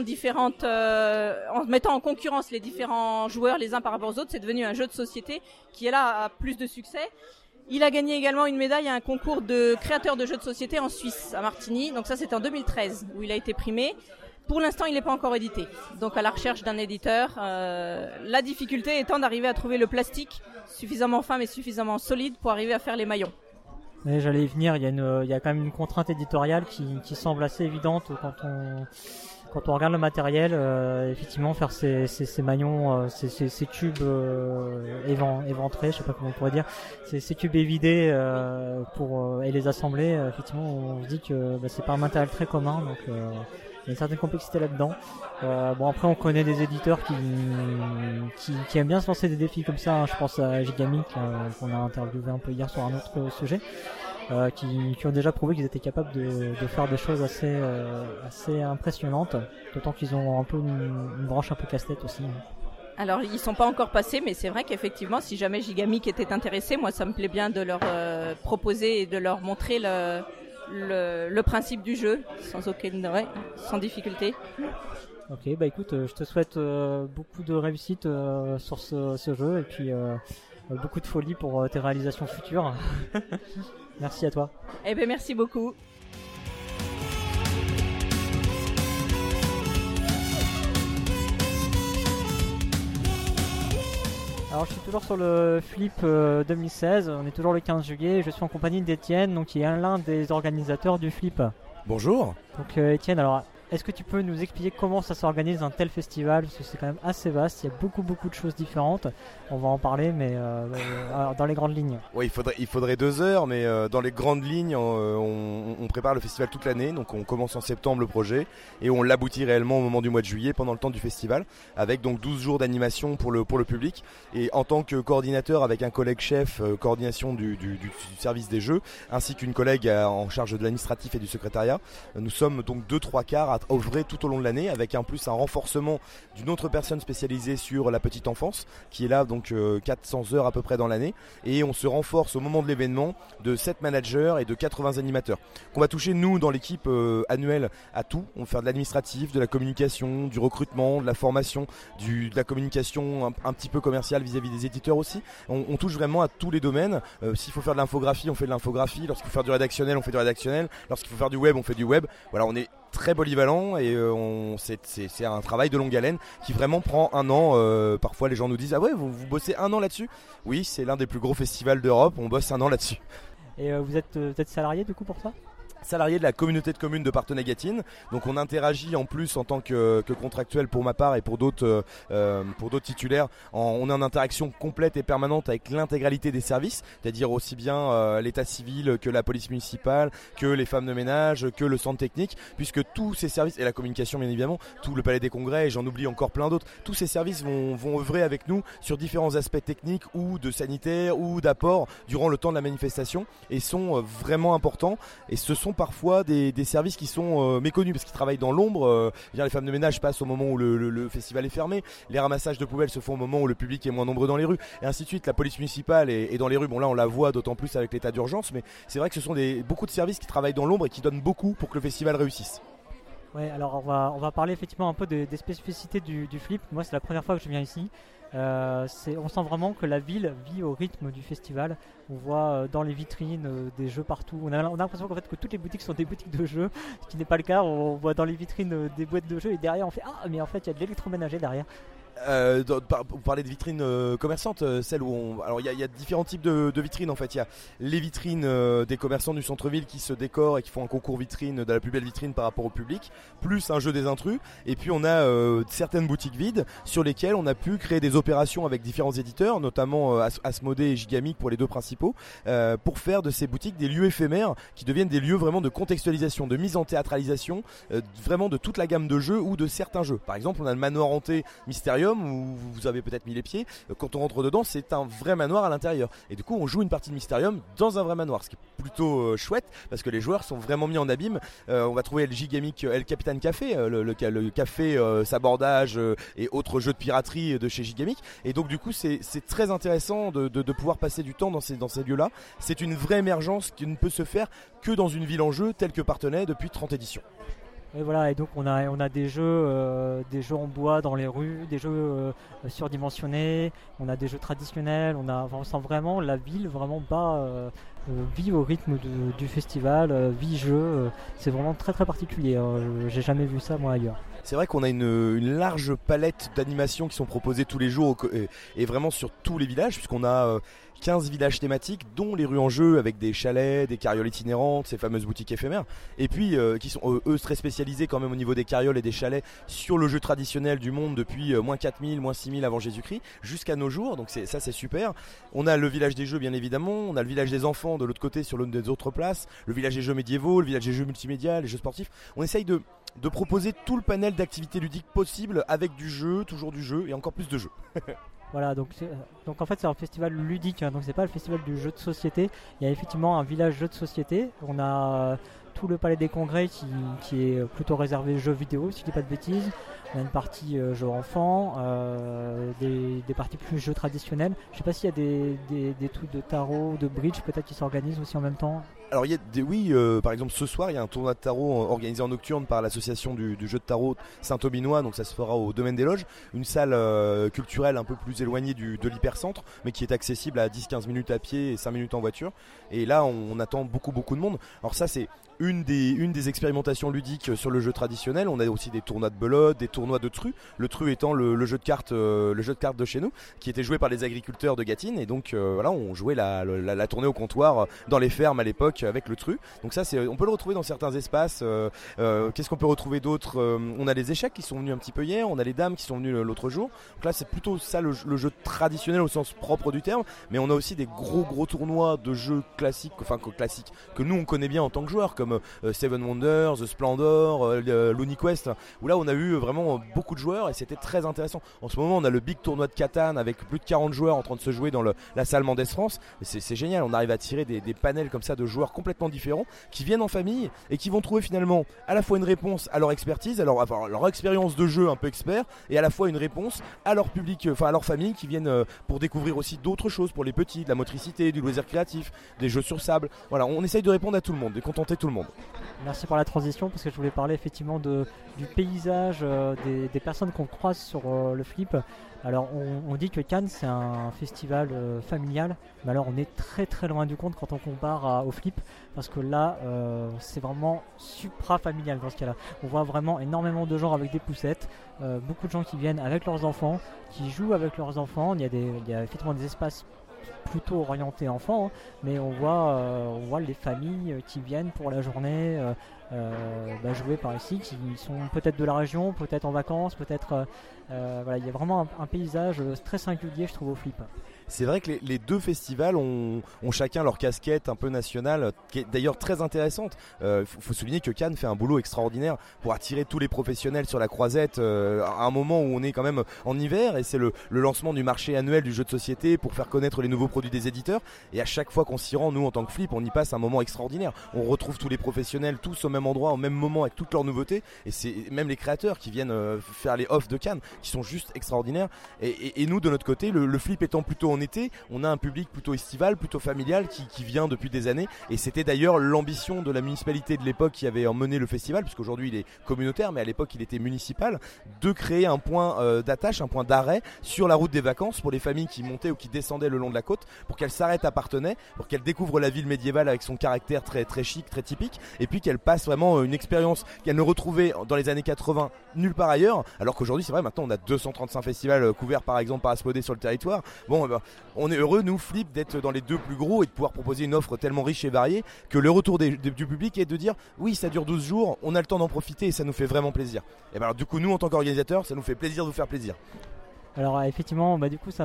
en mettant en concurrence les différents joueurs les uns par rapport aux autres, c'est devenu un jeu de société qui est là a plus de succès. Il a gagné également une médaille à un concours de créateurs de jeux de société en Suisse, à Martigny. Donc ça, c'était en 2013, où il a été primé. Pour l'instant, il n'est pas encore édité. Donc à la recherche d'un éditeur. La difficulté étant d'arriver à trouver le plastique suffisamment fin mais suffisamment solide pour arriver à faire les maillons. Mais j'allais y venir, il y a quand même une contrainte éditoriale qui semble assez évidente quand on regarde le matériel, effectivement faire ces maillons, ces cubes éventrés, je sais pas comment on pourrait dire, ces cubes évidés et les assembler, effectivement on se dit que c'est pas un matériel très commun, donc il y a une certaine complexité là-dedans. Bon après on connaît des éditeurs qui aiment bien se lancer des défis comme ça, hein. Je pense à Gigamic qu'on a interviewé un peu hier sur un autre sujet. Qui ont déjà prouvé qu'ils étaient capables de faire des choses assez impressionnantes, d'autant qu'ils ont un peu une branche un peu casse-tête aussi. Alors ils sont pas encore passés, mais c'est vrai qu'effectivement si jamais Gigamic était intéressé, moi ça me plaît bien de leur proposer et de leur montrer le principe du jeu sans difficulté. Ok, bah écoute, je te souhaite beaucoup de réussite sur ce jeu et puis beaucoup de folie pour tes réalisations futures. Merci à toi. Eh bien, merci beaucoup. Alors, je suis toujours sur le Flip 2016. On est toujours le 15 juillet. Je suis en compagnie d'Étienne, donc qui est l'un des organisateurs du Flip. Bonjour. Donc, Étienne, alors, est-ce que tu peux nous expliquer comment ça s'organise un tel festival? Parce que c'est quand même assez vaste, il y a beaucoup de choses différentes. On va en parler, mais dans les grandes lignes. Oui, il faudrait 2 heures, mais dans les grandes lignes, on prépare le festival toute l'année. Donc on commence en septembre le projet et on l'aboutit réellement au moment du mois de juillet pendant le temps du festival, avec donc 12 jours d'animation pour le public. Et en tant que coordinateur avec un collègue chef, coordination du service des jeux, ainsi qu'une collègue en charge de l'administratif et du secrétariat, nous sommes donc 2-3 quarts à œuvrer tout au long de l'année, avec un renforcement d'une autre personne spécialisée sur la petite enfance qui est là donc 400 heures à peu près dans l'année, et on se renforce au moment de l'événement de 7 managers et de 80 animateurs qu'on va toucher nous dans l'équipe annuelle à tout. On va faire de l'administratif, de la communication, du recrutement, de la formation, de la communication un petit peu commerciale vis-à-vis des éditeurs aussi. On touche vraiment à tous les domaines. S'il faut faire de l'infographie, on fait de l'infographie. Lorsqu'il faut faire du rédactionnel, on fait du rédactionnel. Lorsqu'il faut faire du web, on fait du web. Voilà, on est très polyvalent et c'est un travail de longue haleine qui vraiment prend un an. Parfois les gens nous disent ah ouais vous bossez un an là-dessus. Oui, c'est l'un des plus gros festivals d'Europe, on bosse un an là-dessus. Et vous êtes salarié du coup pour ça? salarié de la communauté de communes de Parthenay-Gâtine. Donc on interagit en plus en tant que contractuel pour ma part et pour d'autres titulaires. On est en interaction complète et permanente avec l'intégralité des services, c'est-à-dire aussi bien l'état civil que la police municipale, que les femmes de ménage, que le centre technique, puisque tous ces services, et la communication bien évidemment, tout le palais des congrès, et j'en oublie encore plein d'autres, tous ces services vont œuvrer avec nous sur différents aspects techniques ou de sanitaire ou d'apport durant le temps de la manifestation et sont vraiment importants. Et ce sont parfois des services qui sont méconnus parce qu'ils travaillent dans l'ombre. Les femmes de ménage passent au moment où le festival est fermé, les ramassages de poubelles se font au moment où le public est moins nombreux dans les rues, et ainsi de suite. La police municipale est dans les rues, bon là on la voit d'autant plus avec l'état d'urgence, mais c'est vrai que ce sont beaucoup de services qui travaillent dans l'ombre et qui donnent beaucoup pour que le festival réussisse. Ouais, alors on va parler effectivement un peu des spécificités du flip. Moi c'est la première fois que je viens ici. On sent vraiment que la ville vit au rythme du festival. On voit dans les vitrines des jeux partout. On a l'impression qu'en fait que toutes les boutiques sont des boutiques de jeux, ce qui n'est pas le cas. On voit dans les vitrines des boîtes de jeux et derrière on fait mais en fait il y a de l'électroménager derrière. Vous parlez de vitrines commerçantes, celles où alors il y a différents types de vitrines en fait. Il y a les vitrines des commerçants du centre-ville qui se décorent et qui font un concours vitrine de la plus belle vitrine par rapport au public, plus un jeu des intrus. Et puis on a certaines boutiques vides sur lesquelles on a pu créer des opérations avec différents éditeurs, notamment Asmodée et Gigamic pour les deux principaux, pour faire de ces boutiques des lieux éphémères qui deviennent des lieux vraiment de contextualisation, de mise en théâtralisation, vraiment de toute la gamme de jeux ou de certains jeux. Par exemple, on a le manoir hanté Mysterium où vous avez peut-être mis les pieds. Quand on rentre dedans, c'est un vrai manoir à l'intérieur. Et du coup, on joue une partie de Mysterium dans un vrai manoir, ce qui est plutôt chouette parce que les joueurs sont vraiment mis en abîme. On va trouver El Gigamic, El Capitan Café, le café sabordage et autres jeux de piraterie de chez Gigamic. Et donc du coup, c'est très intéressant de pouvoir passer du temps dans ces lieux-là. C'est une vraie émergence qui ne peut se faire que dans une ville en jeu telle que Parthenay depuis 30 éditions. Et voilà, et donc on a des jeux en bois dans les rues, des jeux surdimensionnés, on a des jeux traditionnels, on sent vraiment la ville vraiment vit au rythme du festival, vit jeu, c'est vraiment très très particulier, j'ai jamais vu ça moi ailleurs. C'est vrai qu'on a une large palette d'animations qui sont proposées tous les jours et vraiment sur tous les villages, puisqu'on a 15 villages thématiques, dont les rues en jeu avec des chalets, des carrioles itinérantes, ces fameuses boutiques éphémères, et puis qui sont eux très spécialisés quand même au niveau des carrioles et des chalets sur le jeu traditionnel du monde depuis moins 4000, moins 6000 avant Jésus-Christ jusqu'à nos jours, donc ça c'est super. On a le village des jeux bien évidemment, on a le village des enfants de l'autre côté sur l'une des autres places, le village des jeux médiévaux, le village des jeux multimédia, les jeux sportifs. On essaye de proposer tout le panel d'activités ludiques possibles avec du jeu, toujours du jeu et encore plus de jeux. Voilà, donc en fait c'est un festival ludique, donc c'est pas le festival du jeu de société. Il y a effectivement un village jeu de société. On a tout le palais des congrès qui est plutôt réservé jeux vidéo, si je dis pas de bêtises. On a une partie jeux enfants, des parties plus jeux traditionnels. Je sais pas s'il y a des trucs de tarot, de bridge peut-être qui s'organisent aussi en même temps. Alors il y a par exemple ce soir il y a un tournoi de tarot organisé en nocturne par l'association du jeu de tarot Saint-Aubinois, donc ça se fera au Domaine des Loges, une salle culturelle un peu plus éloignée de l'hypercentre mais qui est accessible à 10-15 minutes à pied et 5 minutes en voiture, et là on attend beaucoup de monde. Alors ça c'est une des expérimentations ludiques sur le jeu traditionnel. On a aussi des tournois de belote, des tournois de tru, le tru étant le jeu de cartes de chez nous qui était joué par les agriculteurs de Gâtine, et donc voilà, on jouait la tournée au comptoir dans les fermes à l'époque avec le tru. Donc ça on peut le retrouver dans certains espaces. Qu'est-ce qu'on peut retrouver d'autre? On a les échecs qui sont venus un petit peu hier, on a les dames qui sont venues l'autre jour. Donc là c'est plutôt ça le jeu traditionnel au sens propre du terme, mais on a aussi des gros tournois de jeux classiques que nous on connaît bien en tant que joueurs, comme Seven Wonders, The Splendor, Looney Quest, où là on a eu vraiment beaucoup de joueurs et c'était très intéressant. En ce moment on a le big tournoi de Catan avec plus de 40 joueurs en train de se jouer dans la salle Mendès France, et c'est génial, on arrive à tirer des panels comme ça de joueurs complètement différents qui viennent en famille et qui vont trouver finalement à la fois une réponse à leur expertise, à leur expérience de jeu un peu expert, et à la fois une réponse à leur public, à leur famille, qui viennent pour découvrir aussi d'autres choses pour les petits, de la motricité, du loisir créatif, des jeux sur sable. Voilà, on essaye de répondre à tout le monde, de contenter tout le monde. Merci pour la transition, parce que je voulais parler effectivement du paysage des personnes qu'on croise sur le flip. Alors on dit que Cannes c'est un festival familial, mais alors on est très très loin du compte quand on compare au flip, parce que là c'est vraiment supra-familial dans ce cas-là. On voit vraiment énormément de gens avec des poussettes, beaucoup de gens qui viennent avec leurs enfants, qui jouent avec leurs enfants. Il y a effectivement des espaces plutôt orienté enfant, hein, mais on voit les familles qui viennent pour la journée jouer par ici, qui sont peut-être de la région, peut-être en vacances, peut-être voilà, il y a vraiment un paysage très singulier, je trouve, au Flip. C'est vrai que les deux festivals ont chacun leur casquette un peu nationale, qui est d'ailleurs très intéressante. Faut souligner que Cannes fait un boulot extraordinaire pour attirer tous les professionnels sur la croisette à un moment où on est quand même en hiver, et c'est le lancement du marché annuel du jeu de société pour faire connaître les nouveaux produits des éditeurs. Et à chaque fois qu'on s'y rend, nous en tant que Flip, on y passe un moment extraordinaire. On retrouve tous les professionnels tous au même endroit, au même moment, avec toutes leurs nouveautés, et c'est même les créateurs qui viennent faire les offs de Cannes qui sont juste extraordinaires. Et nous de notre côté, le Flip étant plutôt en été, on a un public plutôt estival, plutôt familial qui vient depuis des années, et c'était d'ailleurs l'ambition de la municipalité de l'époque qui avait emmené le festival, puisqu'aujourd'hui il est communautaire mais à l'époque il était municipal, de créer un point d'attache, un point d'arrêt sur la route des vacances pour les familles qui montaient ou qui descendaient le long de la côte, pour qu'elles s'arrêtent à Parthenay, pour qu'elles découvrent la ville médiévale avec son caractère très, très chic, très typique, et puis qu'elles passent vraiment une expérience qu'elles ne retrouvaient dans les années 80 nulle part ailleurs, alors qu'aujourd'hui c'est vrai, maintenant on a 235 festivals couverts par exemple par Asmodée sur le territoire. Bon, on est heureux, nous, Flip, d'être dans les deux plus gros et de pouvoir proposer une offre tellement riche et variée que le retour du public est de dire oui, ça dure 12 jours, on a le temps d'en profiter et ça nous fait vraiment plaisir. Et ben alors du coup, nous en tant qu'organisateurs, ça nous fait plaisir de vous faire plaisir. Alors effectivement, du coup,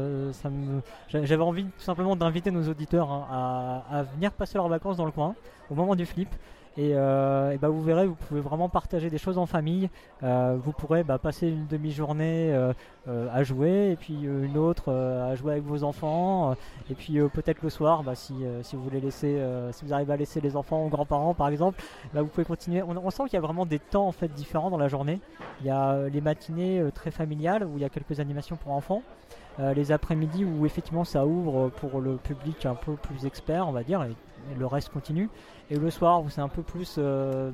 j'avais envie tout simplement d'inviter nos auditeurs à venir passer leurs vacances dans le coin au moment du Flip. Et vous verrez, vous pouvez vraiment partager des choses en famille. Vous pourrez passer une demi-journée à jouer, et puis une autre à jouer avec vos enfants, et puis peut-être le soir, si vous voulez laisser, si vous arrivez à laisser les enfants aux grands-parents par exemple, vous pouvez continuer. On sent qu'il y a vraiment des temps en fait différents dans la journée. Il y a les matinées très familiales où il y a quelques animations pour enfants. Les après-midi où effectivement ça ouvre pour le public un peu plus expert, on va dire, et le reste continue. Et le soir où c'est un peu plus, je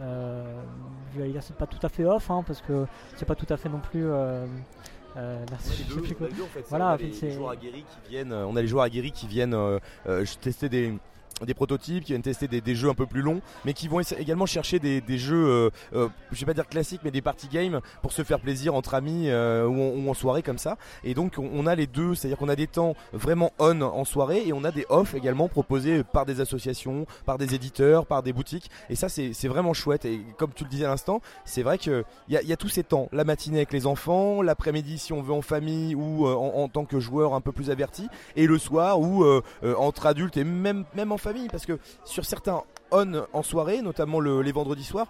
vais dire, c'est pas tout à fait off, parce que c'est pas tout à fait non plus. Merci. Voilà, on a les joueurs aguerris qui viennent tester des prototypes, qui viennent tester des jeux un peu plus longs, mais qui vont également chercher des jeux, je vais pas dire classiques, mais des party games pour se faire plaisir entre amis ou en soirée comme ça. Et donc on a les deux, c'est-à-dire qu'on a des temps vraiment on en soirée et on a des off également proposés par des associations, par des éditeurs, par des boutiques. Et ça c'est vraiment chouette. Et comme tu le disais à l'instant, c'est vrai qu'il y a tous ces temps, la matinée avec les enfants, l'après-midi si on veut en famille ou en tant que joueur un peu plus averti, et le soir ou entre adultes et même en famille, parce que sur certains en soirée, notamment les vendredis soirs,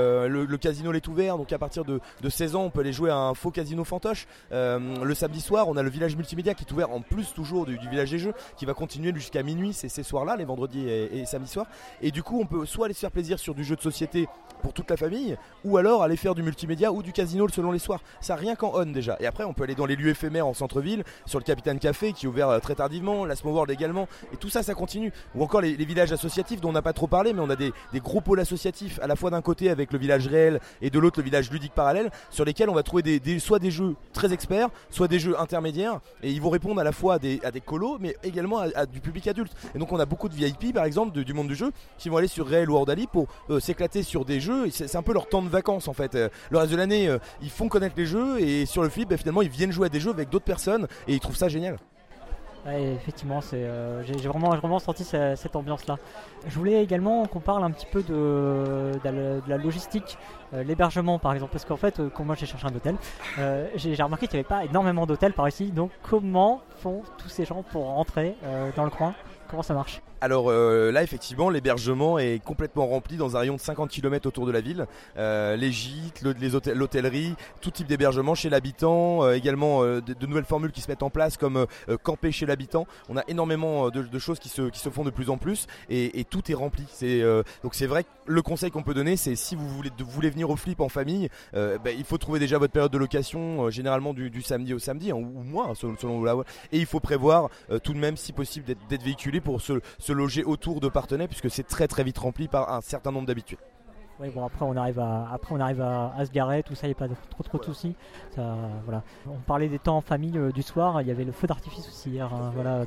le casino est ouvert, donc à partir de 16 ans on peut aller jouer à un faux casino fantoche. Le samedi soir on a le village multimédia qui est ouvert en plus toujours du village des jeux, qui va continuer jusqu'à minuit, c'est ces soirs là, les vendredis et samedi soirs, et du coup on peut soit aller se faire plaisir sur du jeu de société pour toute la famille, ou alors aller faire du multimédia ou du casino selon les soirs. Ça rien qu'en on déjà. Et après on peut aller dans les lieux éphémères en centre-ville, sur le Capitaine Café qui est ouvert très tardivement, la Small World également, et tout ça continue. Ou encore les villages associatifs dont on n'a pas trop parlé, mais on a des gros pôles associatifs à la fois d'un côté avec le village réel et de l'autre le village ludique parallèle, sur lesquels on va trouver soit des jeux très experts, soit des jeux intermédiaires, et ils vont répondre à la fois à des colos mais également à du public adulte. Et donc on a beaucoup de VIP par exemple du monde du jeu qui vont aller sur réel ou Ordali pour s'éclater sur des jeux, et c'est un peu leur temps de vacances en fait. Le reste de l'année ils font connaître les jeux, et sur le Flip finalement ils viennent jouer à des jeux avec d'autres personnes et ils trouvent ça génial. Ouais, effectivement, j'ai vraiment senti cette ambiance-là. Je voulais également qu'on parle un petit peu de la logistique, l'hébergement par exemple, parce qu'en fait, quand moi j'ai cherché un hôtel, j'ai remarqué qu'il n'y avait pas énormément d'hôtels par ici, donc comment font tous ces gens pour rentrer dans le coin? Comment ça marche? Alors là effectivement l'hébergement est complètement rempli dans un rayon de 50 km autour de la ville, les gîtes, l'hôtellerie, tout type d'hébergement chez l'habitant, également de nouvelles formules qui se mettent en place comme camper chez l'habitant. On a énormément de choses qui se font de plus en plus, et tout est rempli. Donc c'est vrai que le conseil qu'on peut donner, c'est si vous voulez venir au Flip en famille, il faut trouver déjà votre période de location, généralement du samedi au samedi, ou moins selon là, et il faut prévoir tout de même si possible d'être véhiculé pour se loger autour de Parthenay, puisque c'est très très vite rempli par un certain nombre d'habitués. Oui, bon, après on arrive à se garer, tout ça, il n'y a pas trop de soucis. Ça, voilà. On parlait des temps en famille du soir, il y avait le feu d'artifice aussi hier, voilà,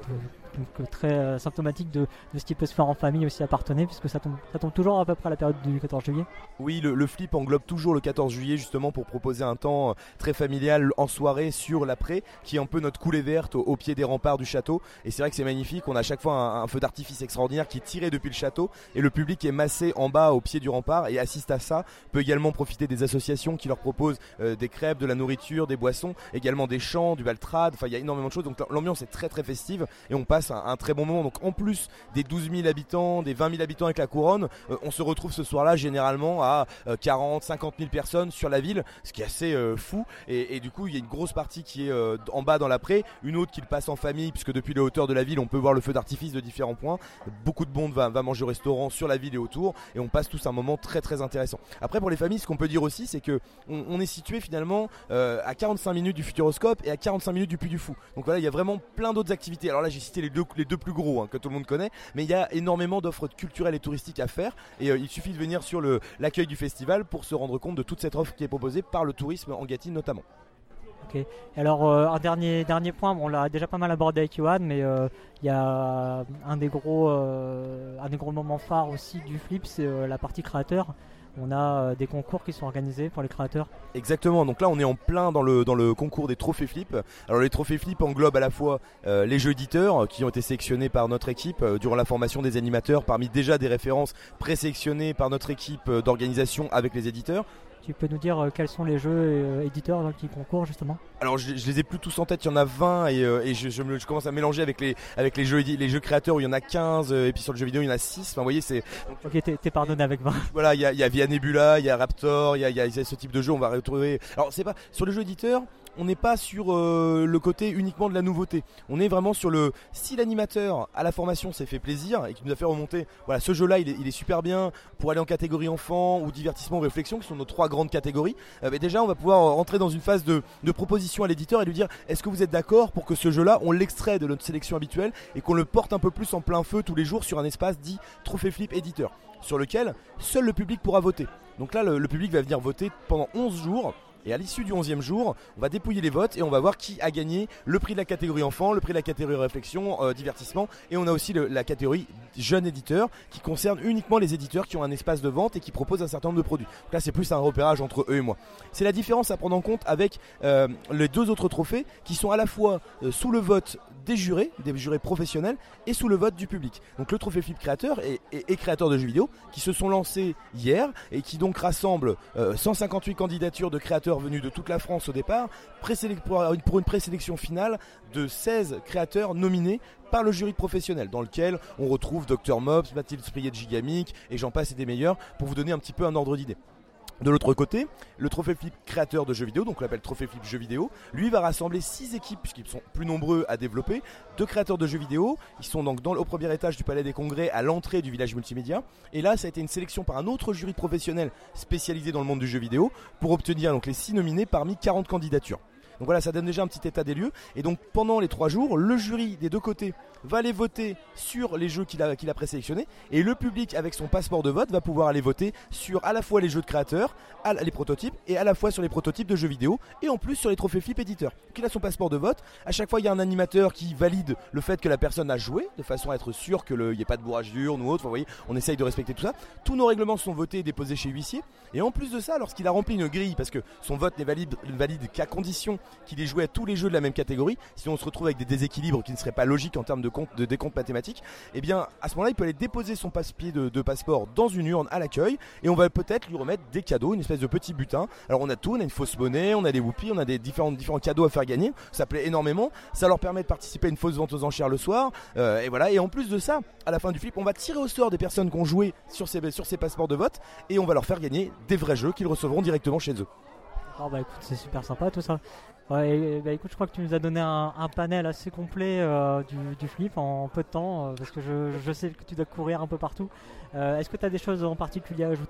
donc très symptomatique de ce qui peut se faire en famille aussi à Parthenay, puisque ça tombe toujours à peu près à la période du 14 juillet. Oui, le flip englobe toujours le 14 juillet justement pour proposer un temps très familial en soirée sur l'après, qui est un peu notre coulée verte au pied des remparts du château. Et c'est vrai que c'est magnifique, on a à chaque fois un feu d'artifice extraordinaire qui est tiré depuis le château et le public est massé en bas au pied du rempart et assiste à ça, peut également profiter des associations qui leur proposent des crêpes, de la nourriture, des boissons, également des chants, du baltrade, enfin il y a énormément de choses, donc l'ambiance est très très festive et on passe un très bon moment. Donc en plus des 12 000 habitants, des 20 000 habitants avec la couronne, on se retrouve ce soir-là généralement à 40, 50 000 personnes sur la ville, ce qui est assez fou et du coup il y a une grosse partie qui est en bas dans l'après, une autre qui le passe en famille puisque depuis les hauteurs de la ville on peut voir le feu d'artifice de différents points, beaucoup de monde va manger au restaurant sur la ville et autour et on passe tous un moment très très intéressant. Après pour les familles, ce qu'on peut dire aussi c'est que on est situé finalement à 45 minutes du Futuroscope et à 45 minutes du Puy du Fou. Donc voilà, il y a vraiment plein d'autres activités. Alors là j'ai cité les deux plus gros que tout le monde connaît, mais il y a énormément d'offres culturelles et touristiques à faire et il suffit de venir sur l'accueil du festival pour se rendre compte de toute cette offre qui est proposée par le tourisme en Gâtine notamment. Ok. Alors un dernier point, on l'a déjà pas mal abordé avec Johan, mais il y a un des gros moments phares aussi du flip, c'est la partie créateur. On a des concours qui sont organisés pour les créateurs. Exactement, donc là on est en plein dans le concours des trophées flip. Alors les trophées flip englobent à la fois les jeux éditeurs qui ont été sélectionnés par notre équipe durant la formation des animateurs, parmi déjà des références présélectionnées par notre équipe d'organisation avec les éditeurs. Tu peux nous dire quels sont les jeux éditeurs qui concourent justement? Alors je les ai plus tous en tête, il y en a 20 et je commence à mélanger avec les jeux créateurs où il y en a 15 et puis sur le jeu vidéo il y en a 6. Enfin vous voyez c'est... Ok, t'es pardonné avec 20. Voilà, il y a Via Nebula, il y a Raptor, il y a ce type de jeu, on va retrouver... Alors c'est pas... Sur les jeux éditeurs, on n'est pas sur le côté uniquement de la nouveauté. On est vraiment sur le... Si l'animateur à la formation s'est fait plaisir et qui nous a fait remonter, voilà, ce jeu-là il est super bien pour aller en catégorie enfant ou divertissement ou réflexion, qui sont nos 3 grandes catégories. Mais déjà on va pouvoir rentrer dans une phase de proposition à l'éditeur et lui dire est-ce que vous êtes d'accord pour que ce jeu-là on l'extrait de notre sélection habituelle et qu'on le porte un peu plus en plein feu tous les jours sur un espace dit Trophée Flip éditeur, sur lequel seul le public pourra voter. Donc là le public va venir voter pendant 11 jours. Et à l'issue du 11e jour, on va dépouiller les votes et on va voir qui a gagné le prix de la catégorie enfant, le prix de la catégorie réflexion, divertissement. Et on a aussi la catégorie jeune éditeur qui concerne uniquement les éditeurs qui ont un espace de vente et qui proposent un certain nombre de produits. Donc là c'est plus un repérage entre eux et moi. C'est la différence à prendre en compte avec les 2 autres trophées qui sont à la fois sous le vote des jurés professionnels et sous le vote du public. Donc le trophée Flip créateur et créateur de jeux vidéo qui se sont lancés hier et qui donc rassemblent 158 candidatures de créateurs venus de toute la France au départ pour une présélection finale de 16 créateurs nominés par le jury professionnel dans lequel on retrouve Dr Mops, Mathilde Spriet de Gigamic et j'en passe et des meilleurs pour vous donner un petit peu un ordre d'idée. De l'autre côté, le trophée flip créateur de jeux vidéo, donc on l'appelle trophée flip jeux vidéo, lui va rassembler 6 équipes puisqu'ils sont plus nombreux à développer, 2 créateurs de jeux vidéo, ils sont donc au premier étage du Palais des Congrès à l'entrée du village multimédia et là ça a été une sélection par un autre jury professionnel spécialisé dans le monde du jeu vidéo pour obtenir donc les 6 nominés parmi 40 candidatures. Donc voilà, ça donne déjà un petit état des lieux. Et donc pendant les 3 jours, le jury des 2 côtés va aller voter sur les jeux qu'il a présélectionnés. Et le public, avec son passeport de vote, va pouvoir aller voter sur à la fois les jeux de créateurs, les prototypes, et à la fois sur les prototypes de jeux vidéo, et en plus sur les trophées flip éditeurs. Donc il a son passeport de vote. À chaque fois, il y a un animateur qui valide le fait que la personne a joué, de façon à être sûr qu'il n'y ait pas de bourrage d'urne ou autre. Enfin, vous voyez, on essaye de respecter tout ça. Tous nos règlements sont votés et déposés chez huissier. Et en plus de ça, lorsqu'il a rempli une grille, parce que son vote n'est valide qu'à condition qu'il ait joué à tous les jeux de la même catégorie, sinon on se retrouve avec des déséquilibres qui ne seraient pas logiques en termes de décompte mathématique, et bien à ce moment-là il peut aller déposer son passe-pied de passeport dans une urne à l'accueil et on va peut-être lui remettre des cadeaux, une espèce de petit butin. Alors on a tout, on a une fausse monnaie, on a des whoopies, on a des différents cadeaux à faire gagner, ça plaît énormément, ça leur permet de participer à une fausse vente aux enchères le soir, et voilà. Et en plus de ça, à la fin du flip, on va tirer au sort des personnes qui ont joué sur ces passeports de vote et on va leur faire gagner des vrais jeux qu'ils recevront directement chez eux. Oh bah écoute, c'est super sympa tout ça. Ouais, bah écoute, je crois que tu nous as donné un panel assez complet du flip en peu de temps, parce que je sais que tu dois courir un peu partout. Est-ce que tu as des choses en particulier à ajouter ?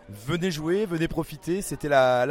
venez jouer, venez profiter. C'était la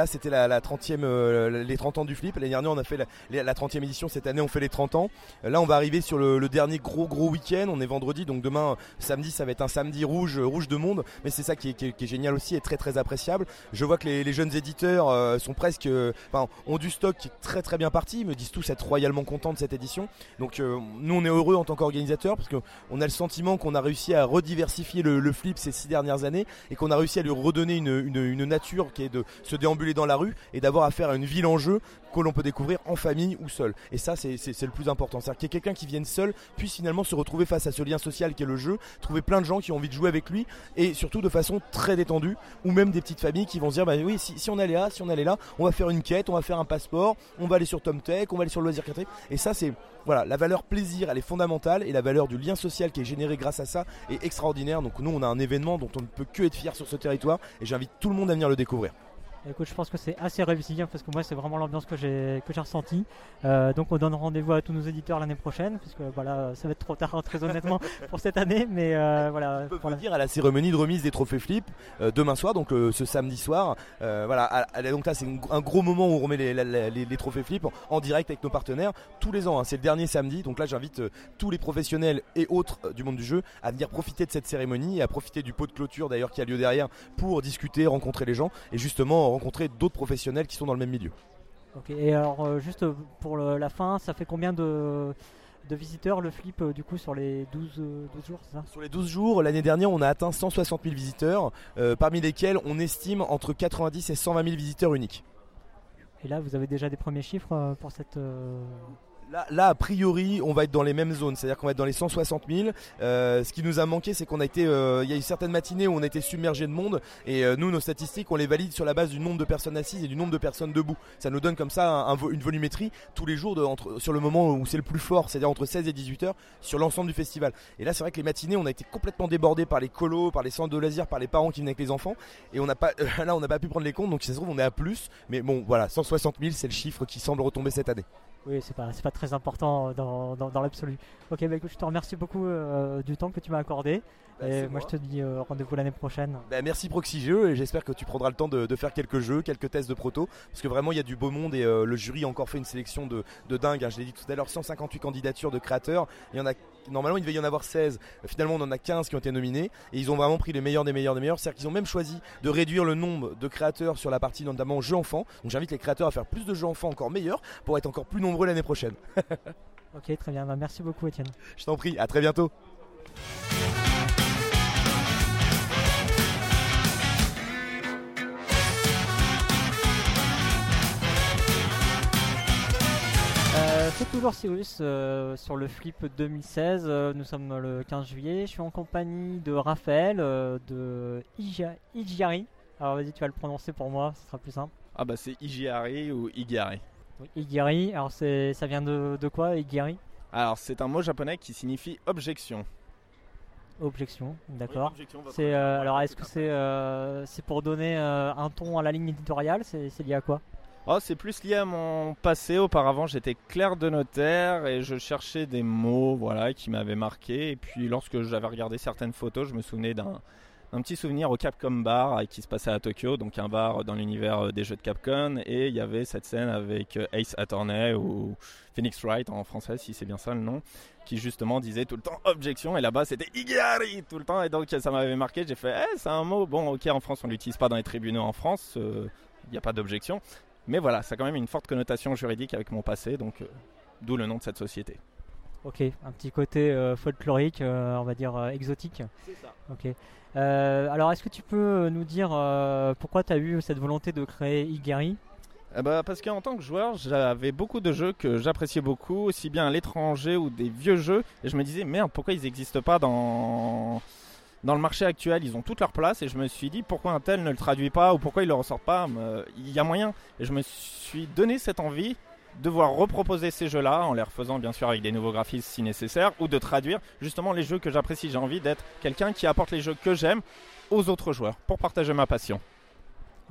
30e, les 30 ans du flip. L'année dernière on a fait la 30e édition, cette année on fait les 30 ans. Là on va arriver sur le dernier gros week-end, on est vendredi, donc demain samedi ça va être un samedi rouge de monde, mais c'est ça qui est génial aussi et très très appréciable. Je vois que les jeunes éditeurs sont presque, ont du stock qui est très très bien parti, ils me disent tous être royalement contents de cette édition. Donc nous on est heureux en tant qu'organisateurs parce qu'on a le sentiment qu'on a réussi à rediversifier le flip ces 6 dernières années et qu'on a réussi à lui redonner une nature qui est de se déambuler dans la rue et d'avoir affaire à une ville en jeu que l'on peut découvrir en famille ou seul. Et ça c'est le plus important, c'est-à-dire qu'il y ait quelqu'un qui vienne seul puisse finalement se retrouver face à ce lien social qu'est le jeu, trouver plein de gens qui ont envie de jouer avec lui et surtout de façon très détendue, ou même des petites familles qui vont se dire bah oui si on allait là, on va faire une quête, on va faire un passeport, on va aller sur TomTech, on va aller sur le loisir créatif. Et ça c'est voilà, la valeur plaisir elle est fondamentale et la valeur du lien social qui est généré grâce à ça est extraordinaire. Donc nous on a un événement dont on ne peut que être fier sur ce territoire et j'invite tout le monde à venir le découvrir. Écoute, je pense que c'est assez réussi parce que moi c'est vraiment l'ambiance que j'ai ressentie. Donc on donne rendez-vous à tous nos éditeurs l'année prochaine, puisque voilà, ça va être trop tard très honnêtement pour cette année, mais voilà. On peut vous dire à la cérémonie de remise des trophées flip demain soir, donc ce samedi soir. Voilà, donc là c'est un gros moment où on remet les trophées flip en direct avec nos partenaires tous les ans. Hein, c'est le dernier samedi, donc là j'invite tous les professionnels et autres du monde du jeu à venir profiter de cette cérémonie et à profiter du pot de clôture d'ailleurs qui a lieu derrière pour discuter, rencontrer les gens et justement rencontrer d'autres professionnels qui sont dans le même milieu. Ok, et alors juste pour la fin, ça fait combien de visiteurs le flip du coup sur les 12 jours, c'est ça ? Sur les 12 jours, l'année dernière on a atteint 160 000 visiteurs, parmi lesquels on estime entre 90 et 120 000 visiteurs uniques. Et là vous avez déjà des premiers chiffres pour cette... Là, a priori, on va être dans les mêmes zones, c'est-à-dire qu'on va être dans les 160 000. Ce qui nous a manqué, c'est qu'on a été, il y a eu certaines matinées où on a été submergé de monde, et nous, nos statistiques, on les valide sur la base du nombre de personnes assises et du nombre de personnes debout. Ça nous donne comme ça une volumétrie tous les jours sur le moment où c'est le plus fort, c'est-à-dire entre 16 et 18 heures sur l'ensemble du festival. Et là, c'est vrai que les matinées, on a été complètement débordés par les colos, par les centres de loisirs, par les parents qui venaient avec les enfants, et on n'a pas pu prendre les comptes. Donc, si ça se trouve, on est à plus, mais bon, voilà, 160 000, c'est le chiffre qui semble retomber cette année. Oui, c'est pas très important dans l'absolu. Ok, bah écoute, je te remercie beaucoup du temps que tu m'as accordé. Et moi je te dis rendez-vous l'année prochaine. Merci Proxy Jeux et j'espère que tu prendras le temps de faire quelques jeux, quelques tests de proto. Parce que vraiment il y a du beau monde et le jury a encore fait une sélection de dingue. Hein. Je l'ai dit tout à l'heure, 158 candidatures de créateurs. Normalement il devait y en avoir 16. Finalement on en a 15 qui ont été nominés. Et ils ont vraiment pris les meilleurs des meilleurs des meilleurs. C'est-à-dire qu'ils ont même choisi de réduire le nombre de créateurs sur la partie notamment jeux enfants. Donc j'invite les créateurs à faire plus de jeux enfants encore meilleurs pour être encore plus nombreux l'année prochaine. Ok, très bien. Merci beaucoup Étienne. Je t'en prie, à très bientôt. C'est toujours Cyrus sur le Flip 2016. Nous sommes le 15 juillet. Je suis en compagnie de Raphaël de Igiari. Alors vas-y, tu vas le prononcer pour moi, ce sera plus simple. Ah bah c'est Igiari ou Igiari. Oui, Igiari, alors ça vient de quoi Igiari ? Alors c'est un mot japonais qui signifie objection. Objection, d'accord. Oui, objection, alors est-ce que c'est pour donner un ton à la ligne éditoriale ? C'est lié à quoi ? Oh, c'est plus lié à mon passé. Auparavant, j'étais clerc de notaire et je cherchais des mots qui m'avaient marqué. Et puis, lorsque j'avais regardé certaines photos, je me souvenais d'un petit souvenir au Capcom Bar qui se passait à Tokyo, donc un bar dans l'univers des jeux de Capcom. Et il y avait cette scène avec Ace Attorney ou Phoenix Wright en français, si c'est bien ça le nom, qui justement disait tout le temps objection. Et là-bas, c'était Igiari tout le temps. Et donc, ça m'avait marqué. J'ai fait, c'est un mot. Bon, ok, en France, on l'utilise pas dans les tribunaux en France. Il n'y a pas d'objection. Mais voilà, ça a quand même une forte connotation juridique avec mon passé, donc d'où le nom de cette société. Ok, un petit côté folklorique, on va dire exotique. C'est ça. Ok. Alors, est-ce que tu peux nous dire pourquoi tu as eu cette volonté de créer Igiari ? Parce qu'en tant que joueur, j'avais beaucoup de jeux que j'appréciais beaucoup, aussi bien à l'étranger ou des vieux jeux. Et je me disais, merde, pourquoi ils n'existent pas dans le marché actuel, ils ont toute leur place et je me suis dit pourquoi un tel ne le traduit pas ou pourquoi il le ressort pas. Il y a moyen. Et je me suis donné cette envie de voir reproposer ces jeux-là en les refaisant bien sûr avec des nouveaux graphismes si nécessaire ou de traduire justement les jeux que j'apprécie. J'ai envie d'être quelqu'un qui apporte les jeux que j'aime aux autres joueurs pour partager ma passion.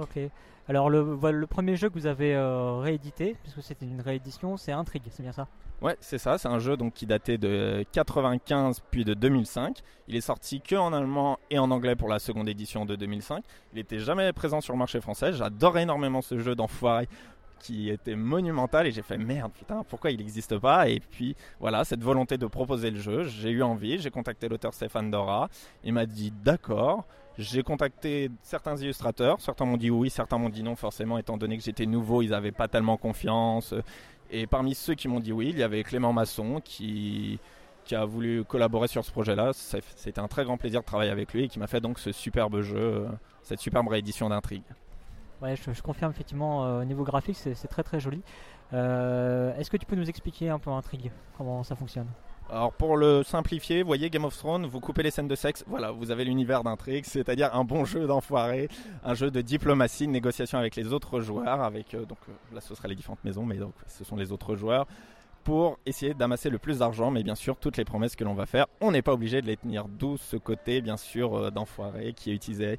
Ok. Alors le premier jeu que vous avez réédité, puisque c'était une réédition, c'est Intrigue, c'est bien ça? Ouais, c'est ça, c'est un jeu donc qui datait de 95 puis de 2005. Il est sorti que en allemand et en anglais pour la seconde édition de 2005. Il n'était jamais présent sur le marché français. J'adorais énormément ce jeu d'enfoiré qui était monumental et j'ai fait merde, putain, pourquoi il n'existe pas? Et puis voilà, cette volonté de proposer le jeu, j'ai eu envie, j'ai contacté l'auteur Stéphane Dora, il m'a dit d'accord. J'ai contacté certains illustrateurs, certains m'ont dit oui, certains m'ont dit non, forcément, étant donné que j'étais nouveau, ils n'avaient pas tellement confiance. Et parmi ceux qui m'ont dit oui, il y avait Clément Masson qui a voulu collaborer sur ce projet-là. C'était un très grand plaisir de travailler avec lui et qui m'a fait donc ce superbe jeu, cette superbe réédition d'Intrigue. Ouais, je confirme effectivement, au niveau graphique, c'est très très joli. Est-ce que tu peux nous expliquer un peu Intrigue, comment ça fonctionne? Alors pour le simplifier, vous voyez Game of Thrones, vous coupez les scènes de sexe, voilà, vous avez l'univers d'Intrigue, c'est-à-dire un bon jeu d'enfoiré, un jeu de diplomatie, de négociation avec les autres joueurs, avec donc là ce sera les différentes maisons, mais donc ce sont les autres joueurs, pour essayer d'amasser le plus d'argent, mais bien sûr toutes les promesses que l'on va faire, on n'est pas obligé de les tenir, d'où ce côté bien sûr d'enfoiré qui est utilisé.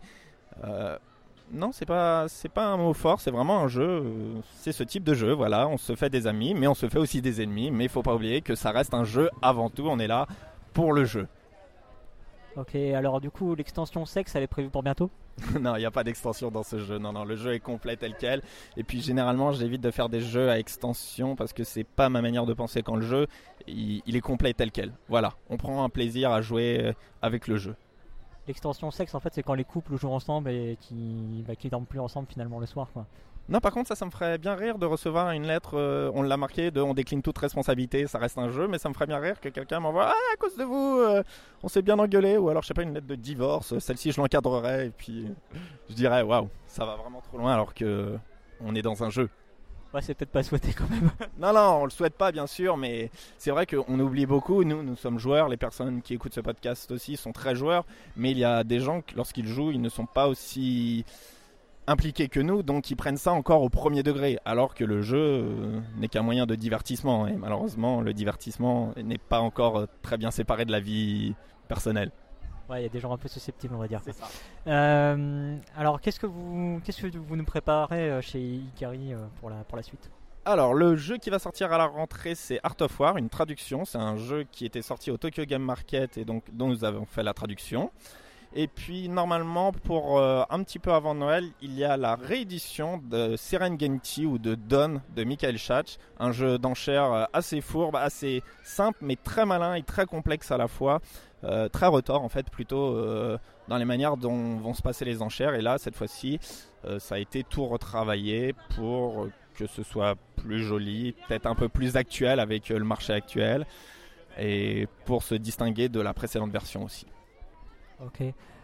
Non, c'est pas un mot fort, c'est vraiment un jeu, c'est ce type de jeu, voilà, on se fait des amis, mais on se fait aussi des ennemis, mais il faut pas oublier que ça reste un jeu avant tout, on est là pour le jeu. Ok, alors du coup, l'extension sexe, elle est prévue pour bientôt? Non, il n'y a pas d'extension dans ce jeu, non, le jeu est complet tel quel, et puis généralement j'évite de faire des jeux à extension parce que c'est pas ma manière de penser quand le jeu, il est complet tel quel, voilà, on prend un plaisir à jouer avec le jeu. L'extension sexe, en fait, c'est quand les couples jouent ensemble et qui dorment plus ensemble finalement le soir, quoi. Non, par contre, ça me ferait bien rire de recevoir une lettre, on l'a marqué, on décline toute responsabilité, ça reste un jeu, mais ça me ferait bien rire que quelqu'un m'envoie à cause de vous, on s'est bien engueulé, ou alors je sais pas, une lettre de divorce, celle-ci je l'encadrerais, et puis je dirais waouh, ça va vraiment trop loin alors que on est dans un jeu. Ouais, c'est peut-être pas souhaité quand même. Non, on le souhaite pas bien sûr, mais c'est vrai qu'on oublie beaucoup. Nous sommes joueurs, les personnes qui écoutent ce podcast aussi sont très joueurs, mais il y a des gens qui, lorsqu'ils jouent, ils ne sont pas aussi impliqués que nous, donc ils prennent ça encore au premier degré, alors que le jeu n'est qu'un moyen de divertissement, et malheureusement, le divertissement n'est pas encore très bien séparé de la vie personnelle. Ouais, il y a des gens un peu susceptibles, on va dire. C'est ça. Alors, qu'est-ce que vous nous préparez chez Ikari pour la suite? Alors, le jeu qui va sortir à la rentrée, c'est Art of War, une traduction. C'est un jeu qui était sorti au Tokyo Game Market et donc dont nous avons fait la traduction. Et puis, normalement, pour un petit peu avant Noël, il y a la réédition de Serengeti ou de Dawn de Michael Schach, un jeu d'enchères assez fourbe, assez simple, mais très malin et très complexe à la fois. Très retors en fait, plutôt dans les manières dont vont se passer les enchères. Et là, cette fois-ci, ça a été tout retravaillé pour que ce soit plus joli, peut-être un peu plus actuel avec le marché actuel, et pour se distinguer de la précédente version aussi. Ok.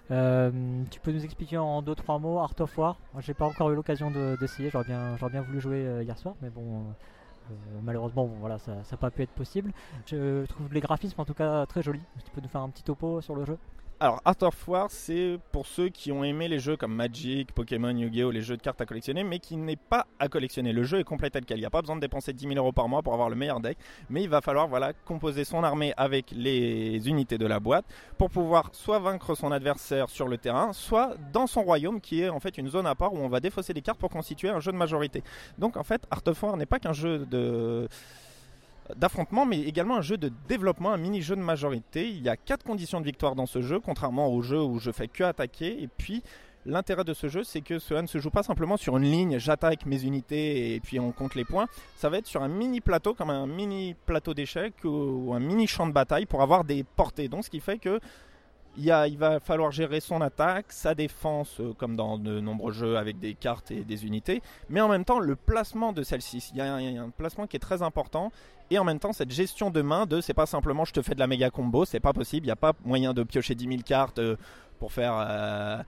Tu peux nous expliquer en 2-3 mots Art of War? J'ai pas encore eu l'occasion d'essayer, j'aurais bien voulu jouer hier soir, mais bon... malheureusement, voilà, ça n'a pas pu être possible. Je trouve les graphismes en tout cas très jolis. Tu peux nous faire un petit topo sur le jeu? Alors, Art of War, c'est pour ceux qui ont aimé les jeux comme Magic, Pokémon, Yu-Gi-Oh, les jeux de cartes à collectionner, mais qui n'est pas à collectionner. Le jeu est complet tel quel. Il n'y a pas besoin de dépenser 10 000 € par mois pour avoir le meilleur deck, mais il va falloir composer son armée avec les unités de la boîte pour pouvoir soit vaincre son adversaire sur le terrain, soit dans son royaume qui est en fait une zone à part où on va défausser des cartes pour constituer un jeu de majorité. Donc en fait, Art of War n'est pas qu'un jeu d'affrontement, mais également un jeu de développement, un mini-jeu de majorité. Il y a 4 conditions de victoire dans ce jeu, contrairement au jeu où je fais que attaquer. Et puis, l'intérêt de ce jeu, c'est que cela ne se joue pas simplement sur une ligne, j'attaque mes unités et puis on compte les points. Ça va être sur un mini-plateau, comme un mini-plateau d'échecs ou un mini-champ de bataille pour avoir des portées. Donc, ce qui fait que il va falloir gérer son attaque, sa défense, comme dans de nombreux jeux avec des cartes et des unités, mais en même temps le placement de celle-ci. Il y a un placement qui est très important, et en même temps cette gestion de main c'est pas simplement je te fais de la méga combo, c'est pas possible, il n'y a pas moyen de piocher 10 000 cartes pour faire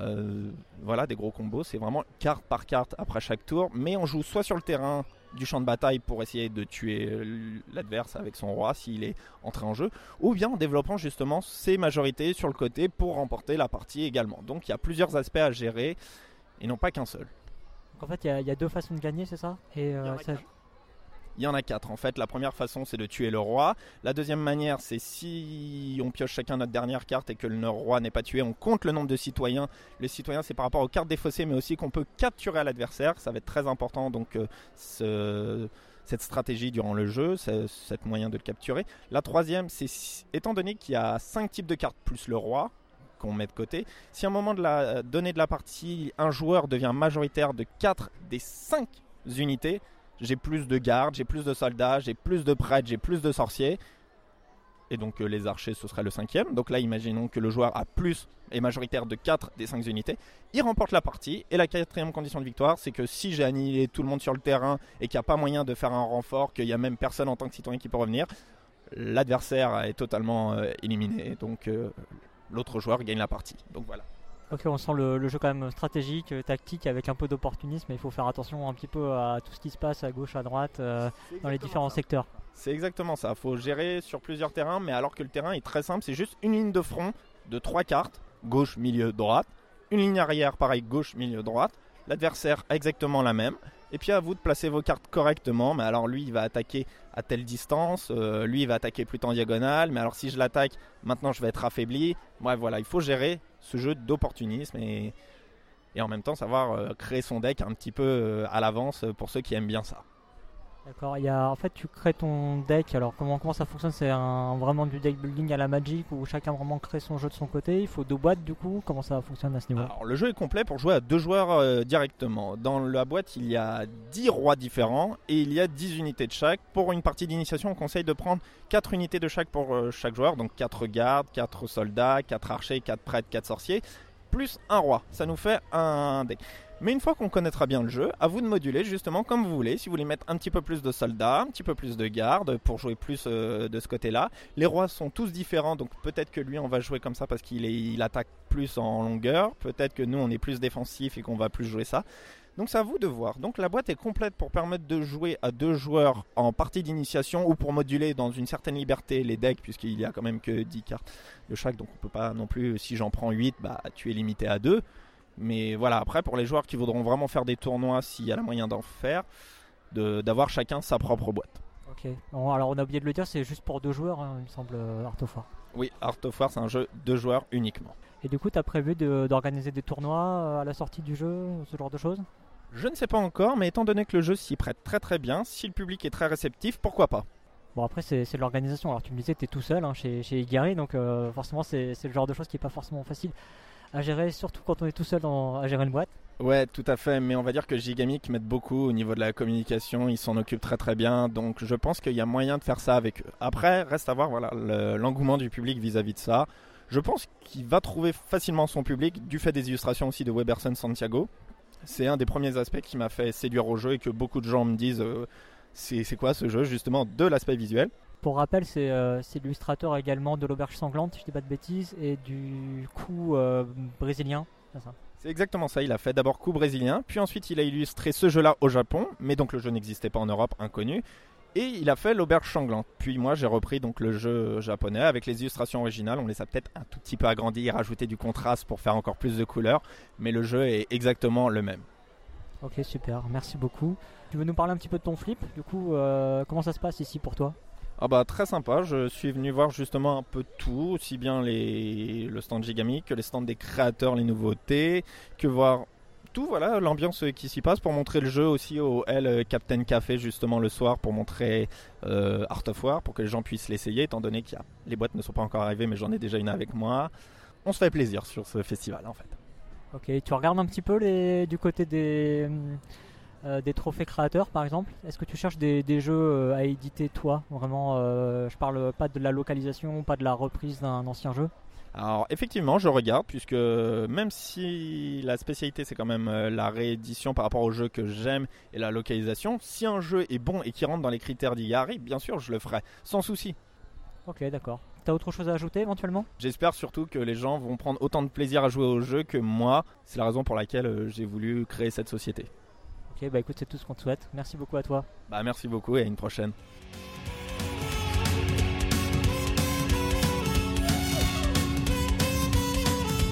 des gros combos, c'est vraiment carte par carte après chaque tour, mais on joue soit sur le terrain du champ de bataille pour essayer de tuer l'adverse avec son roi s'il est entré en jeu, ou bien en développant justement ses majorités sur le côté pour remporter la partie également. Donc il y a plusieurs aspects à gérer et non pas qu'un seul. Donc en fait il y a 2 façons de gagner, c'est ça? Et Il y en a 4 en fait. La première façon c'est de tuer le roi. La deuxième manière c'est si on pioche chacun notre dernière carte et que le roi n'est pas tué, on compte le nombre de citoyens. Les citoyens c'est par rapport aux cartes défaussées mais aussi qu'on peut capturer à l'adversaire. Ça va être très important donc cette stratégie durant le jeu, cette moyen de le capturer. La troisième c'est étant donné qu'il y a 5 types de cartes plus le roi qu'on met de côté, si à un moment de la donnée de la partie un joueur devient majoritaire de 4 des 5 unités, j'ai plus de gardes, j'ai plus de soldats, j'ai plus de prêtres, j'ai plus de sorciers. Et donc les archers, ce serait le 5e. Donc là, imaginons que le joueur a plus et majoritaire de 4 des 5 unités. Il remporte la partie. Et la 4e condition de victoire, c'est que si j'ai annihilé tout le monde sur le terrain et qu'il n'y a pas moyen de faire un renfort, qu'il n'y a même personne en tant que citoyen qui peut revenir, l'adversaire est totalement éliminé. Donc l'autre joueur gagne la partie. Donc voilà. Ok, on sent le jeu quand même stratégique, tactique, avec un peu d'opportunisme, mais il faut faire attention un petit peu à tout ce qui se passe à gauche, à droite, dans les différents secteurs. C'est exactement ça, il faut gérer sur plusieurs terrains, mais alors que le terrain est très simple, c'est juste une ligne de front de 3 cartes, gauche, milieu, droite, une ligne arrière, pareil, gauche, milieu, droite, l'adversaire a exactement la même, et puis à vous de placer vos cartes correctement, mais alors lui il va attaquer à telle distance, lui il va attaquer plutôt en diagonale, mais alors si je l'attaque, maintenant je vais être affaibli. Bref voilà, il faut gérer ce jeu d'opportunisme et en même temps savoir créer son deck un petit peu à l'avance pour ceux qui aiment bien ça. D'accord, en fait tu crées ton deck, alors comment ça fonctionne? C'est vraiment du deck building à la Magic où chacun vraiment crée son jeu de son côté, il faut 2 boîtes du coup, comment ça fonctionne à ce niveau? Alors le jeu est complet pour jouer à 2 joueurs directement. Dans la boîte il y a 10 rois différents et il y a 10 unités de chaque. Pour une partie d'initiation on conseille de prendre 4 unités de chaque pour chaque joueur, donc 4 gardes, 4 soldats, 4 archers, 4 prêtres, 4 sorciers, plus un roi, ça nous fait un deck. Mais une fois qu'on connaîtra bien le jeu, à vous de moduler justement comme vous voulez. Si vous voulez mettre un petit peu plus de soldats, un petit peu plus de gardes pour jouer plus de ce côté-là. Les rois sont tous différents, donc peut-être que lui on va jouer comme ça parce qu'il attaque plus en longueur. Peut-être que nous on est plus défensif et qu'on va plus jouer ça. Donc c'est à vous de voir. Donc la boîte est complète pour permettre de jouer à 2 joueurs en partie d'initiation ou pour moduler dans une certaine liberté les decks puisqu'il y a quand même que 10 cartes de chaque. Donc on peut pas non plus, si j'en prends 8, tu es limité à 2. Mais voilà, après pour les joueurs qui voudront vraiment faire des tournois, s'il y a la moyen d'en faire, d'avoir chacun sa propre boîte. Ok, bon, alors on a oublié de le dire, c'est juste pour 2 joueurs, il me semble, Art of War. Oui, Art of War c'est un jeu 2 joueurs uniquement. Et du coup tu as prévu d'organiser des tournois à la sortie du jeu, ce genre de choses? Je ne sais pas encore, mais étant donné que le jeu s'y prête très très bien, si le public est très réceptif, pourquoi pas? Bon après c'est de l'organisation, alors tu me disais que tu es tout seul chez Igari, donc forcément c'est le genre de choses qui n'est pas forcément facile à gérer, surtout quand on est tout seul à gérer une boîte. Ouais, tout à fait, mais on va dire que Gigamic m'aide beaucoup au niveau de la communication, ils s'en occupent très très bien, donc je pense qu'il y a moyen de faire ça avec eux. Après, reste à voir l'engouement du public vis-à-vis de ça. Je pense qu'il va trouver facilement son public, du fait des illustrations aussi de Weberson Santiago. C'est un des premiers aspects qui m'a fait séduire au jeu et que beaucoup de gens me disent c'est quoi ce jeu, justement, de l'aspect visuel. Pour rappel, c'est l'illustrateur également de l'Auberge Sanglante, si je dis pas de bêtises, et du coup brésilien. C'est ça. C'est exactement ça, il a fait d'abord coup brésilien, puis ensuite il a illustré ce jeu-là au Japon, mais donc le jeu n'existait pas en Europe, inconnu, et il a fait l'Auberge Sanglante. Puis moi j'ai repris donc le jeu japonais avec les illustrations originales, on les a peut-être un tout petit peu agrandies, rajouté du contraste pour faire encore plus de couleurs, mais le jeu est exactement le même. Ok, super, merci beaucoup. Tu veux nous parler un petit peu de ton flip, du coup, comment ça se passe ici pour toi? Très sympa, je suis venu voir justement un peu tout, aussi bien le stand Gigamic que les stands des créateurs, les nouveautés, que voir tout, voilà, l'ambiance qui s'y passe, pour montrer le jeu aussi au Captain Café justement le soir, pour montrer Art of War, pour que les gens puissent l'essayer, étant donné que les boîtes ne sont pas encore arrivées, mais j'en ai déjà une avec moi. On se fait plaisir sur ce festival en fait. Ok, tu regardes un petit peu du côté des trophées créateurs par exemple. Est-ce que tu cherches des jeux à éditer toi? Vraiment, je parle pas de la localisation, pas de la reprise d'un ancien jeu. Alors effectivement je regarde, puisque même si la spécialité c'est quand même la réédition par rapport au jeu que j'aime et la localisation, si un jeu est bon et qui rentre dans les critères d'Igari, bien sûr je le ferai, sans souci. Ok, d'accord. T'as autre chose à ajouter éventuellement? J'espère surtout que les gens vont prendre autant de plaisir à jouer au jeu que moi, c'est la raison pour laquelle j'ai voulu créer cette société. Ok, écoute, c'est tout ce qu'on te souhaite. Merci beaucoup à toi. Merci beaucoup et à une prochaine.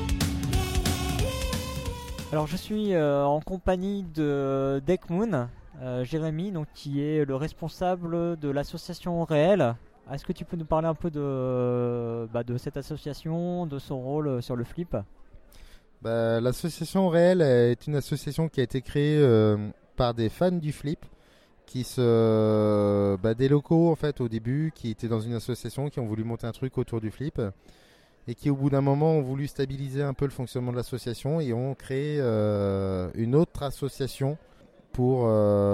Alors je suis en compagnie de Deckmoon. Jérémy, donc, qui est le responsable de l'association Réel. Est-ce que tu peux nous parler un peu de cette association, de son rôle sur le flip? L'association Réel est une association qui a été créée par des fans du flip, des locaux en fait au début, qui étaient dans une association, qui ont voulu monter un truc autour du flip, et qui au bout d'un moment ont voulu stabiliser un peu le fonctionnement de l'association et ont créé une autre association pour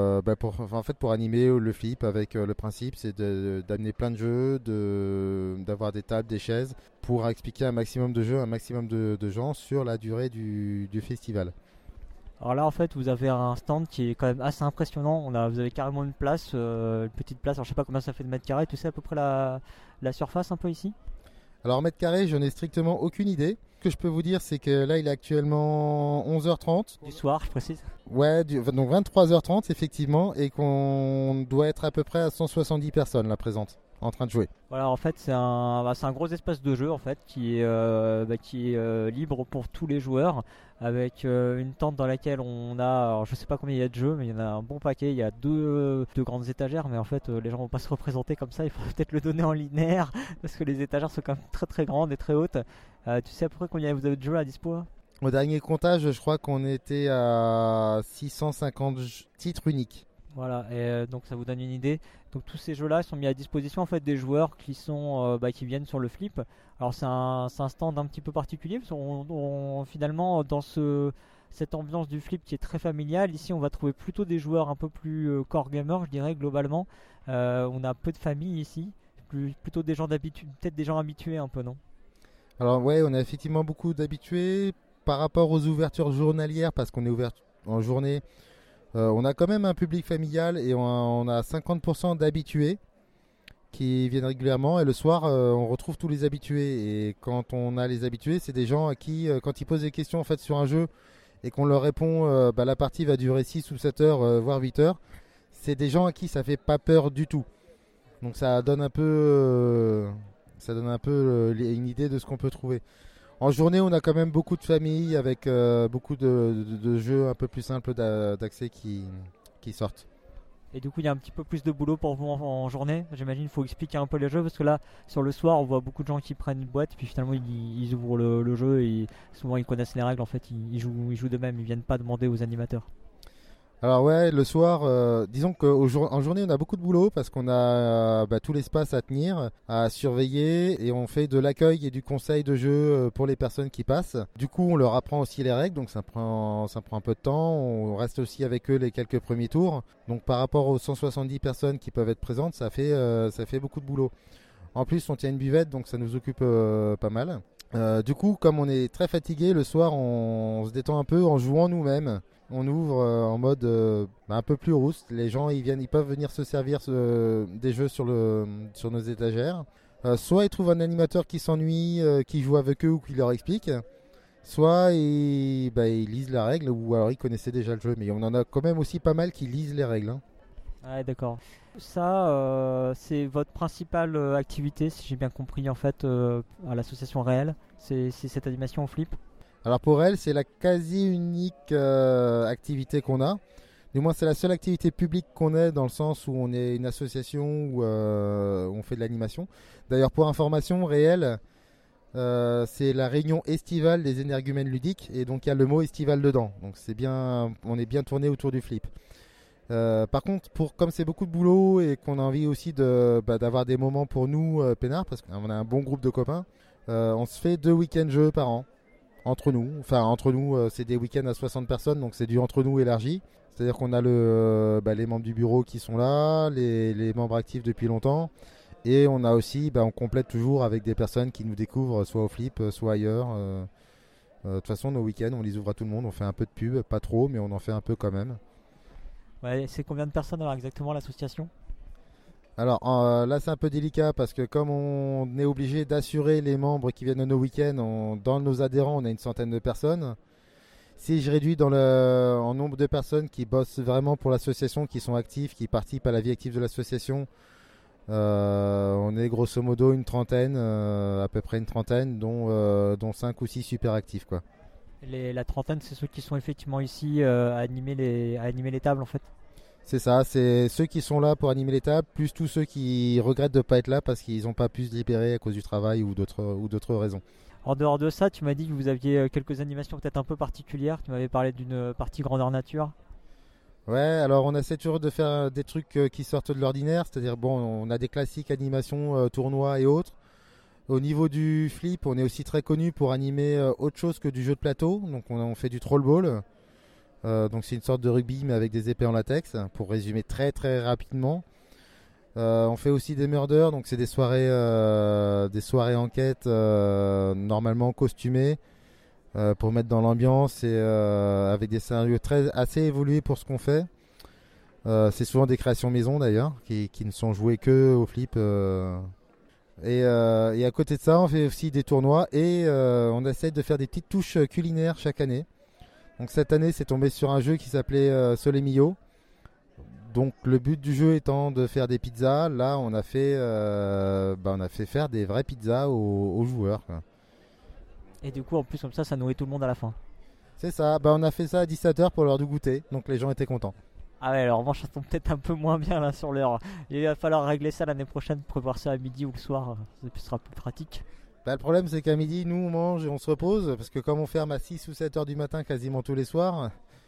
animer le flip avec le principe c'est d'amener plein de jeux, d'avoir des tables, des chaises pour expliquer un maximum de jeux, un maximum de gens sur la durée du festival. Alors là en fait vous avez un stand qui est quand même assez impressionnant. Vous avez carrément une place, une petite place. Alors je sais pas combien ça fait de mètres carrés. Tu sais à peu près la surface un peu ici? Alors mètres carrés, j'en ai strictement aucune idée. Ce que je peux vous dire, c'est que là il est actuellement 11h30. Du soir, je précise. Ouais, donc 23h30 effectivement, et qu'on doit être à peu près à 170 personnes là présentes, en train de jouer. Voilà, en fait c'est un gros espace de jeu en fait qui est libre pour tous les joueurs, avec une tente dans laquelle on a, alors je sais pas combien il y a de jeux, mais il y en a un bon paquet. Il y a deux grandes étagères, mais en fait les gens vont pas se représenter comme ça. Il faut peut-être le donner en linéaire parce que les étagères sont quand même très très grandes et très hautes. Tu sais à peu près combien vous avez de jeux à dispo? Au dernier comptage, je crois qu'on était à 650 titres uniques. Voilà, et donc ça vous donne une idée. Donc tous ces jeux-là sont mis à disposition en fait des joueurs qui qui viennent sur le flip. Alors c'est un stand un petit peu particulier parce qu'on finalement dans cette ambiance du flip qui est très familiale, ici on va trouver plutôt des joueurs un peu plus core gamers, je dirais globalement. On a peu de familles ici, plutôt des gens d'habitude, peut-être des gens habitués un peu, non? Alors ouais, on a effectivement beaucoup d'habitués par rapport aux ouvertures journalières parce qu'on est ouvert en journée. On a quand même un public familial et on a 50% d'habitués qui viennent régulièrement, et le soir on retrouve tous les habitués, et quand on a les habitués, c'est des gens à qui quand ils posent des questions en fait sur un jeu et qu'on leur répond la partie va durer 6 ou 7 heures voire 8 heures, c'est des gens à qui ça fait pas peur du tout. Donc ça donne un peu une idée de ce qu'on peut trouver. En journée, on a quand même beaucoup de familles avec beaucoup de jeux un peu plus simples d'accès qui sortent. Et du coup, il y a un petit peu plus de boulot pour vous en journée. J'imagine qu'il faut expliquer un peu les jeux parce que là, sur le soir, on voit beaucoup de gens qui prennent une boîte et puis finalement ils ouvrent le jeu et souvent ils connaissent les règles. En fait, ils jouent d'eux-mêmes. Ils viennent pas demander aux animateurs. Alors ouais, le soir, disons qu'en journée on a beaucoup de boulot parce qu'on a tout l'espace à tenir, à surveiller, et on fait de l'accueil et du conseil de jeu pour les personnes qui passent. Du coup on leur apprend aussi les règles, donc ça prend un peu de temps. On reste aussi avec eux les quelques premiers tours. Donc par rapport aux 170 personnes qui peuvent être présentes, ça fait beaucoup de boulot. En plus on tient une buvette, donc ça nous occupe pas mal. Du coup, comme on est très fatigué, le soir on se détend un peu en jouant nous-mêmes. On ouvre en mode un peu plus rousse. Les gens ils peuvent venir se servir des jeux sur nos étagères. Soit ils trouvent un animateur qui s'ennuie, qui joue avec eux ou qui leur explique. Soit ils lisent la règle, ou alors ils connaissaient déjà le jeu. Mais on en a quand même aussi pas mal qui lisent les règles. Ouais, d'accord. Ça, c'est votre principale activité, si j'ai bien compris, en fait, à l'association Réel. C'est cette animation au flip. Alors pour elle, c'est la quasi unique activité qu'on a. Du moins, c'est la seule activité publique qu'on ait, dans le sens où on est une association où on fait de l'animation. D'ailleurs, pour information, Réel, c'est la réunion estivale des énergumènes ludiques, et donc il y a le mot estival dedans. Donc on est bien tourné autour du flip. Par contre, comme c'est beaucoup de boulot et qu'on a envie aussi d'avoir des moments pour nous peinards, parce qu'on a un bon groupe de copains, on se fait 2 week-ends jeux par an. Entre nous, c'est des week-ends à 60 personnes, donc c'est du entre nous élargi. C'est-à-dire qu'on a les membres du bureau qui sont là, les membres actifs depuis longtemps, et on a aussi, on complète toujours avec des personnes qui nous découvrent soit au flip, soit ailleurs. De toute façon, nos week-ends, on les ouvre à tout le monde, on fait un peu de pub, pas trop, mais on en fait un peu quand même. Ouais, c'est combien de personnes alors exactement l'association ? Alors là c'est un peu délicat parce que comme on est obligé d'assurer les membres qui viennent à nos week-ends, dans nos adhérents on a une centaine de personnes. Si je réduis en nombre de personnes qui bossent vraiment pour l'association, qui sont actifs, qui participent à la vie active de l'association, on est grosso modo une trentaine, à peu près une trentaine, dont 5 ou 6 super actifs, quoi. La trentaine, c'est ceux qui sont effectivement ici à animer les tables en fait. C'est ça, c'est ceux qui sont là pour animer les tables, plus tous ceux qui regrettent de ne pas être là parce qu'ils n'ont pas pu se libérer à cause du travail ou d'autres raisons. En dehors de ça, tu m'as dit que vous aviez quelques animations peut-être un peu particulières. Tu m'avais parlé d'une partie grandeur nature. Ouais, alors on essaie toujours de faire des trucs qui sortent de l'ordinaire, c'est-à-dire bon, on a des classiques animations, tournois et autres. Au niveau du flip, on est aussi très connu pour animer autre chose que du jeu de plateau, donc on fait du trollball. Donc c'est une sorte de rugby mais avec des épées en latex, pour résumer très très rapidement. On fait aussi des murders, donc c'est des soirées enquête normalement costumées pour mettre dans l'ambiance et avec des scénarios assez évolués pour ce qu'on fait. C'est souvent des créations maison d'ailleurs qui ne sont jouées que au flip. Et à côté de ça, on fait aussi des tournois et on essaie de faire des petites touches culinaires chaque année. Donc cette année, c'est tombé sur un jeu qui s'appelait Sole Mio. Donc le but du jeu étant de faire des pizzas. Là, on a fait faire des vraies pizzas aux joueurs, quoi. Et du coup, en plus, comme ça nourrit tout le monde à la fin. C'est ça, on a fait ça à 17h pour l'heure du goûter. Donc les gens étaient contents. Ah ouais, alors en revanche, ça tombe peut-être un peu moins bien là sur l'heure. Il va falloir régler ça l'année prochaine, prévoir ça à midi ou le soir. Ça sera plus pratique. Le problème, c'est qu'à midi, nous, on mange et on se repose. Parce que comme on ferme à 6 ou 7h du matin quasiment tous les soirs,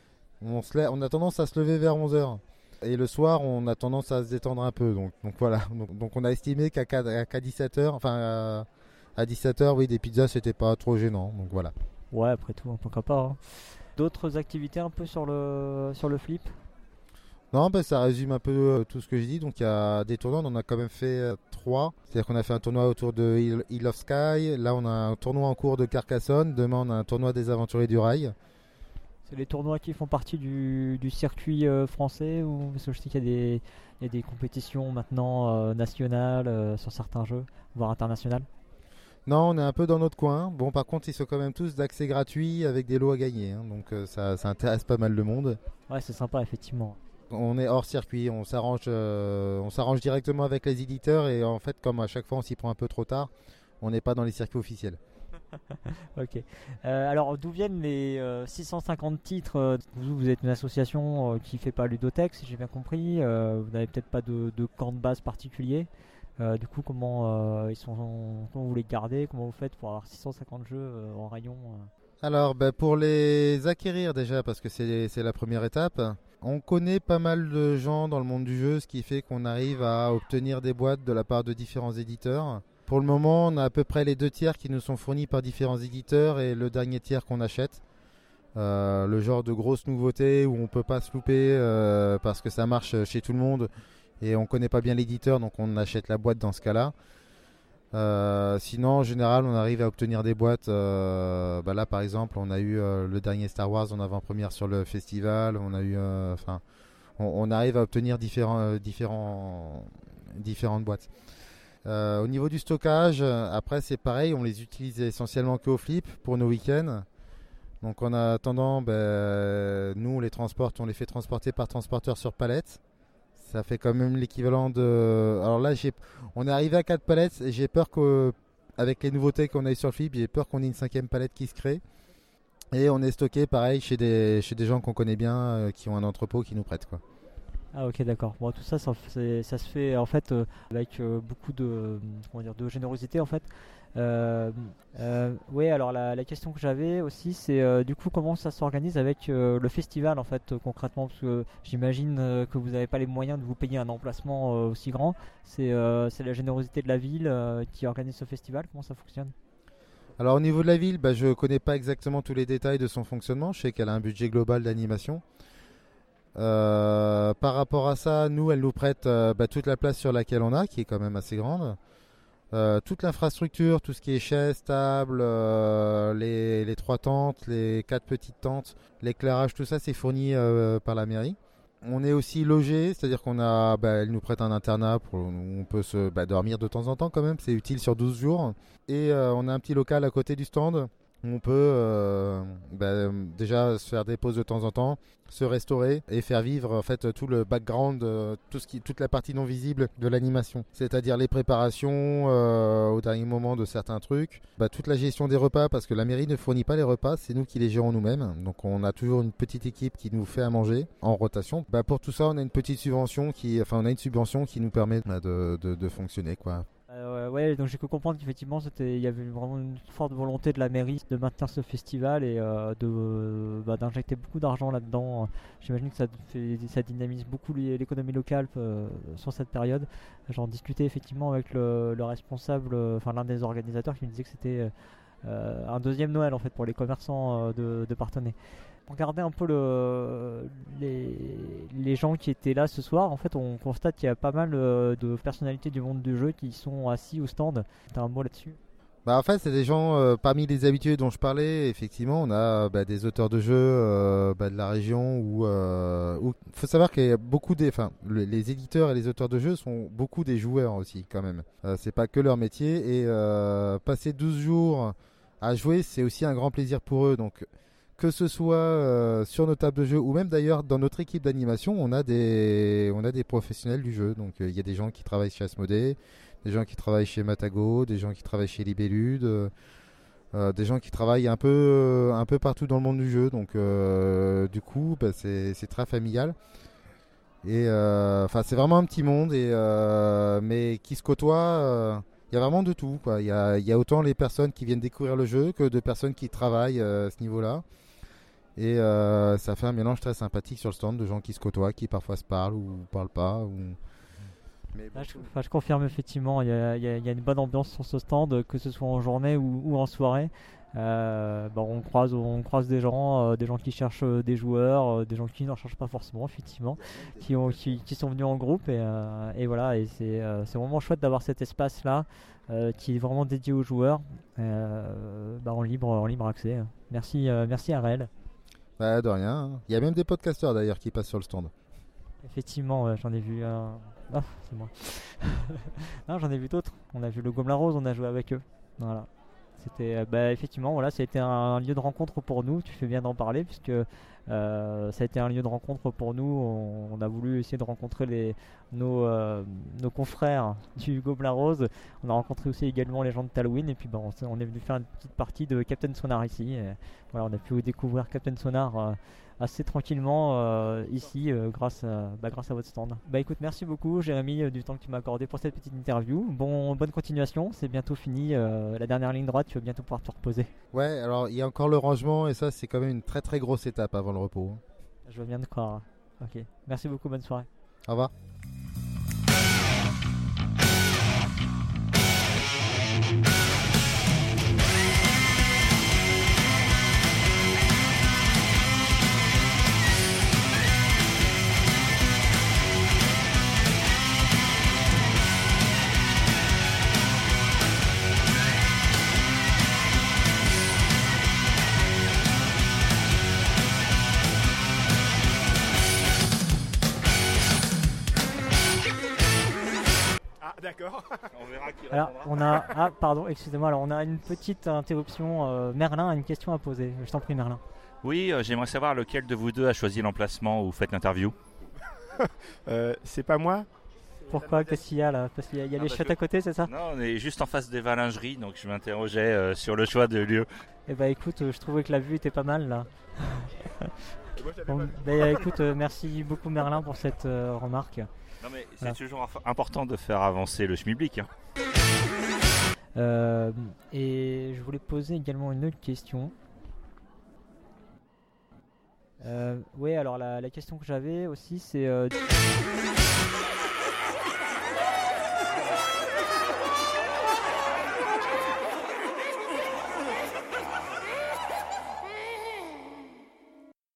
on a tendance à se lever vers 11h. Et le soir, on a tendance à se détendre un peu. Donc voilà. Donc on a estimé qu'à 17h, enfin à 17h, oui, des pizzas, c'était pas trop gênant. Donc voilà. Ouais, après tout, pourquoi pas. Hein. D'autres activités un peu sur le flip? Non, ça résume un peu tout ce que j'ai dit. Donc il y a des tournois, on en a quand même fait 3. C'est-à-dire qu'on a fait un tournoi autour de Hill of Sky. Là, on a un tournoi en cours de Carcassonne. Demain, on a un tournoi des Aventuriers du Rail. C'est les tournois qui font partie du circuit français ou parce que je sais qu'il y a des compétitions maintenant nationales sur certains jeux, voire internationales. Non, on est un peu dans notre coin. Bon, par contre, ils sont quand même tous d'accès gratuit avec des lots à gagner. Hein. Donc ça intéresse pas mal de monde. Ouais, c'est sympa, effectivement. On est hors circuit, on s'arrange directement avec les éditeurs et en fait, comme à chaque fois on s'y prend un peu trop tard, on n'est pas dans les circuits officiels. Ok. Alors, d'où viennent les 650 titres? Vous êtes une association qui fait pas ludothèque, si j'ai bien compris. Vous n'avez peut-être pas de camp de base particulier. Du coup, comment vous les gardez? Comment vous faites pour avoir 650 jeux en rayon Alors, pour les acquérir déjà, parce que c'est la première étape, on connaît pas mal de gens dans le monde du jeu, ce qui fait qu'on arrive à obtenir des boîtes de la part de différents éditeurs. Pour le moment, on a à peu près les 2 tiers qui nous sont fournis par différents éditeurs et le dernier tiers qu'on achète. Le genre de grosse nouveauté où on peut pas se louper parce que ça marche chez tout le monde et on connaît pas bien l'éditeur, donc on achète la boîte dans ce cas-là. Sinon, en général, on arrive à obtenir des boîtes. Là, par exemple, on a eu le dernier Star Wars en avant-première sur le festival. On a eu, on arrive à obtenir différentes boîtes. Au niveau du stockage, après, c'est pareil. On les utilise essentiellement qu'au flip pour nos week-ends. Donc, en attendant, nous, on les transporte. On les fait transporter par transporteur sur palette. Ça fait quand même l'équivalent de... Alors là, on est arrivé à 4 palettes et j'ai peur qu'avec les nouveautés qu'on a eu sur le flip, j'ai peur qu'on ait une 5e palette qui se crée. Et on est stocké pareil chez des gens qu'on connaît bien, qui ont un entrepôt qui nous prêtent, quoi. Ah ok, d'accord. Bon, tout ça se fait en fait avec beaucoup de générosité en fait. Oui, alors la question que j'avais aussi, c'est du coup comment ça s'organise avec le festival en fait concrètement, parce que j'imagine que vous n'avez pas les moyens de vous payer un emplacement aussi grand. C'est la générosité de la ville qui organise ce festival. Comment ça fonctionne? Alors au niveau de la ville, je connais pas exactement tous les détails de son fonctionnement. Je sais qu'elle a un budget global d'animation. Par rapport à ça, nous, elle nous prête toute la place sur laquelle on a, qui est quand même assez grande. Toute l'infrastructure, tout ce qui est chaises, tables, les 3 tentes, les 4 petites tentes, l'éclairage, tout ça, c'est fourni par la mairie. On est aussi logé, c'est-à-dire qu'on a, elle nous prête un internat où on peut dormir de temps en temps quand même, c'est utile sur 12 jours. Et on a un petit local à côté du stand On peut déjà se faire des pauses de temps en temps, se restaurer et faire vivre en fait tout le background, toute la partie non visible de l'animation. C'est-à-dire les préparations au dernier moment de certains trucs, toute la gestion des repas parce que la mairie ne fournit pas les repas, c'est nous qui les gérons nous-mêmes. Donc on a toujours une petite équipe qui nous fait à manger en rotation. Pour tout ça, on a une subvention qui nous permet de fonctionner quoi. Ouais, donc j'ai pu comprendre qu'effectivement il y avait vraiment une forte volonté de la mairie de maintenir ce festival et d'injecter beaucoup d'argent là-dedans. J'imagine que ça dynamise beaucoup l'économie locale sur cette période. J'en discutais effectivement avec le responsable, l'un des organisateurs qui me disait que c'était un deuxième Noël en fait pour les commerçants de Parthenay. Regardez un peu les gens qui étaient là ce soir. En fait, on constate qu'il y a pas mal de personnalités du monde du jeu qui sont assis au stand. T'as un mot là-dessus? En fait, c'est des gens parmi les habitués dont je parlais. Effectivement, on a des auteurs de jeux de la région où faut savoir qu'il y a beaucoup les éditeurs et les auteurs de jeux sont beaucoup des joueurs aussi quand même. C'est pas que leur métier et passer 12 jours à jouer, c'est aussi un grand plaisir pour eux. Donc que ce soit sur nos tables de jeu ou même d'ailleurs dans notre équipe d'animation, on a des professionnels du jeu. Donc il y a des gens qui travaillent chez Asmodée, des gens qui travaillent chez Matago, des gens qui travaillent chez Libellude, des gens qui travaillent un peu partout dans le monde du jeu. Donc du coup, c'est très familial. Et c'est vraiment un petit monde mais qui se côtoie. Il y a vraiment de tout, quoi. Il y a autant les personnes qui viennent découvrir le jeu que de personnes qui travaillent à ce niveau-là. Et ça fait un mélange très sympathique sur le stand de gens qui se côtoient, qui parfois se parlent ou parlent pas. Mais bon, je confirme effectivement, il y a une bonne ambiance sur ce stand, que ce soit en journée ou en soirée. On croise des gens qui cherchent des joueurs, des gens qui n'en cherchent pas forcément effectivement, qui sont venus en groupe et voilà, et c'est vraiment chouette d'avoir cet espace là qui est vraiment dédié aux joueurs en libre accès. Merci Ariel. De rien, hein. Il y a même des podcasteurs d'ailleurs qui passent sur le stand. Effectivement, j'en ai vu un. Ah, c'est moi. Non, j'en ai vu d'autres. On a vu le Gobelin Rose, on a joué avec eux. Voilà. C'était effectivement, voilà, ça a été un lieu de rencontre pour nous. Tu fais bien d'en parler puisque ça a été un lieu de rencontre pour nous. On a voulu essayer de rencontrer nos confrères du Gobelin Rose. On a rencontré aussi également les gens de Halloween et puis on est venu faire une petite partie de Captain Sonar ici. Et, voilà, on a pu découvrir Captain Sonar assez tranquillement ici grâce à votre stand. Écoute, merci beaucoup Jérémy du temps que tu m'as accordé pour cette petite interview. Bonne continuation, c'est bientôt fini, la dernière ligne droite, tu vas bientôt pouvoir te reposer. Ouais, alors il y a encore le rangement et ça c'est quand même une très très grosse étape avant le repos. Je veux bien te croire. Ok, merci beaucoup, bonne soirée. Au revoir. D'accord. On verra qui Alors, répondra. excusez-moi, alors on a une petite interruption. Merlin a une question à poser. Je t'en prie, Merlin. Oui, j'aimerais savoir lequel de vous deux a choisi l'emplacement où vous faites l'interview. C'est pas moi. Pourquoi? Qu'est-ce qu'il y a là? Parce qu'il y a les chiottes à côté, c'est ça? Non, on est juste en face des Valingeries, donc je m'interrogeais sur le choix de lieu. Écoute, je trouvais que la vue était pas mal là. Écoute, merci beaucoup Merlin pour cette remarque. Non mais c'est toujours important de faire avancer le schmilblick. Hein. Et je voulais poser également une autre question. Oui, alors la question que j'avais aussi c'est...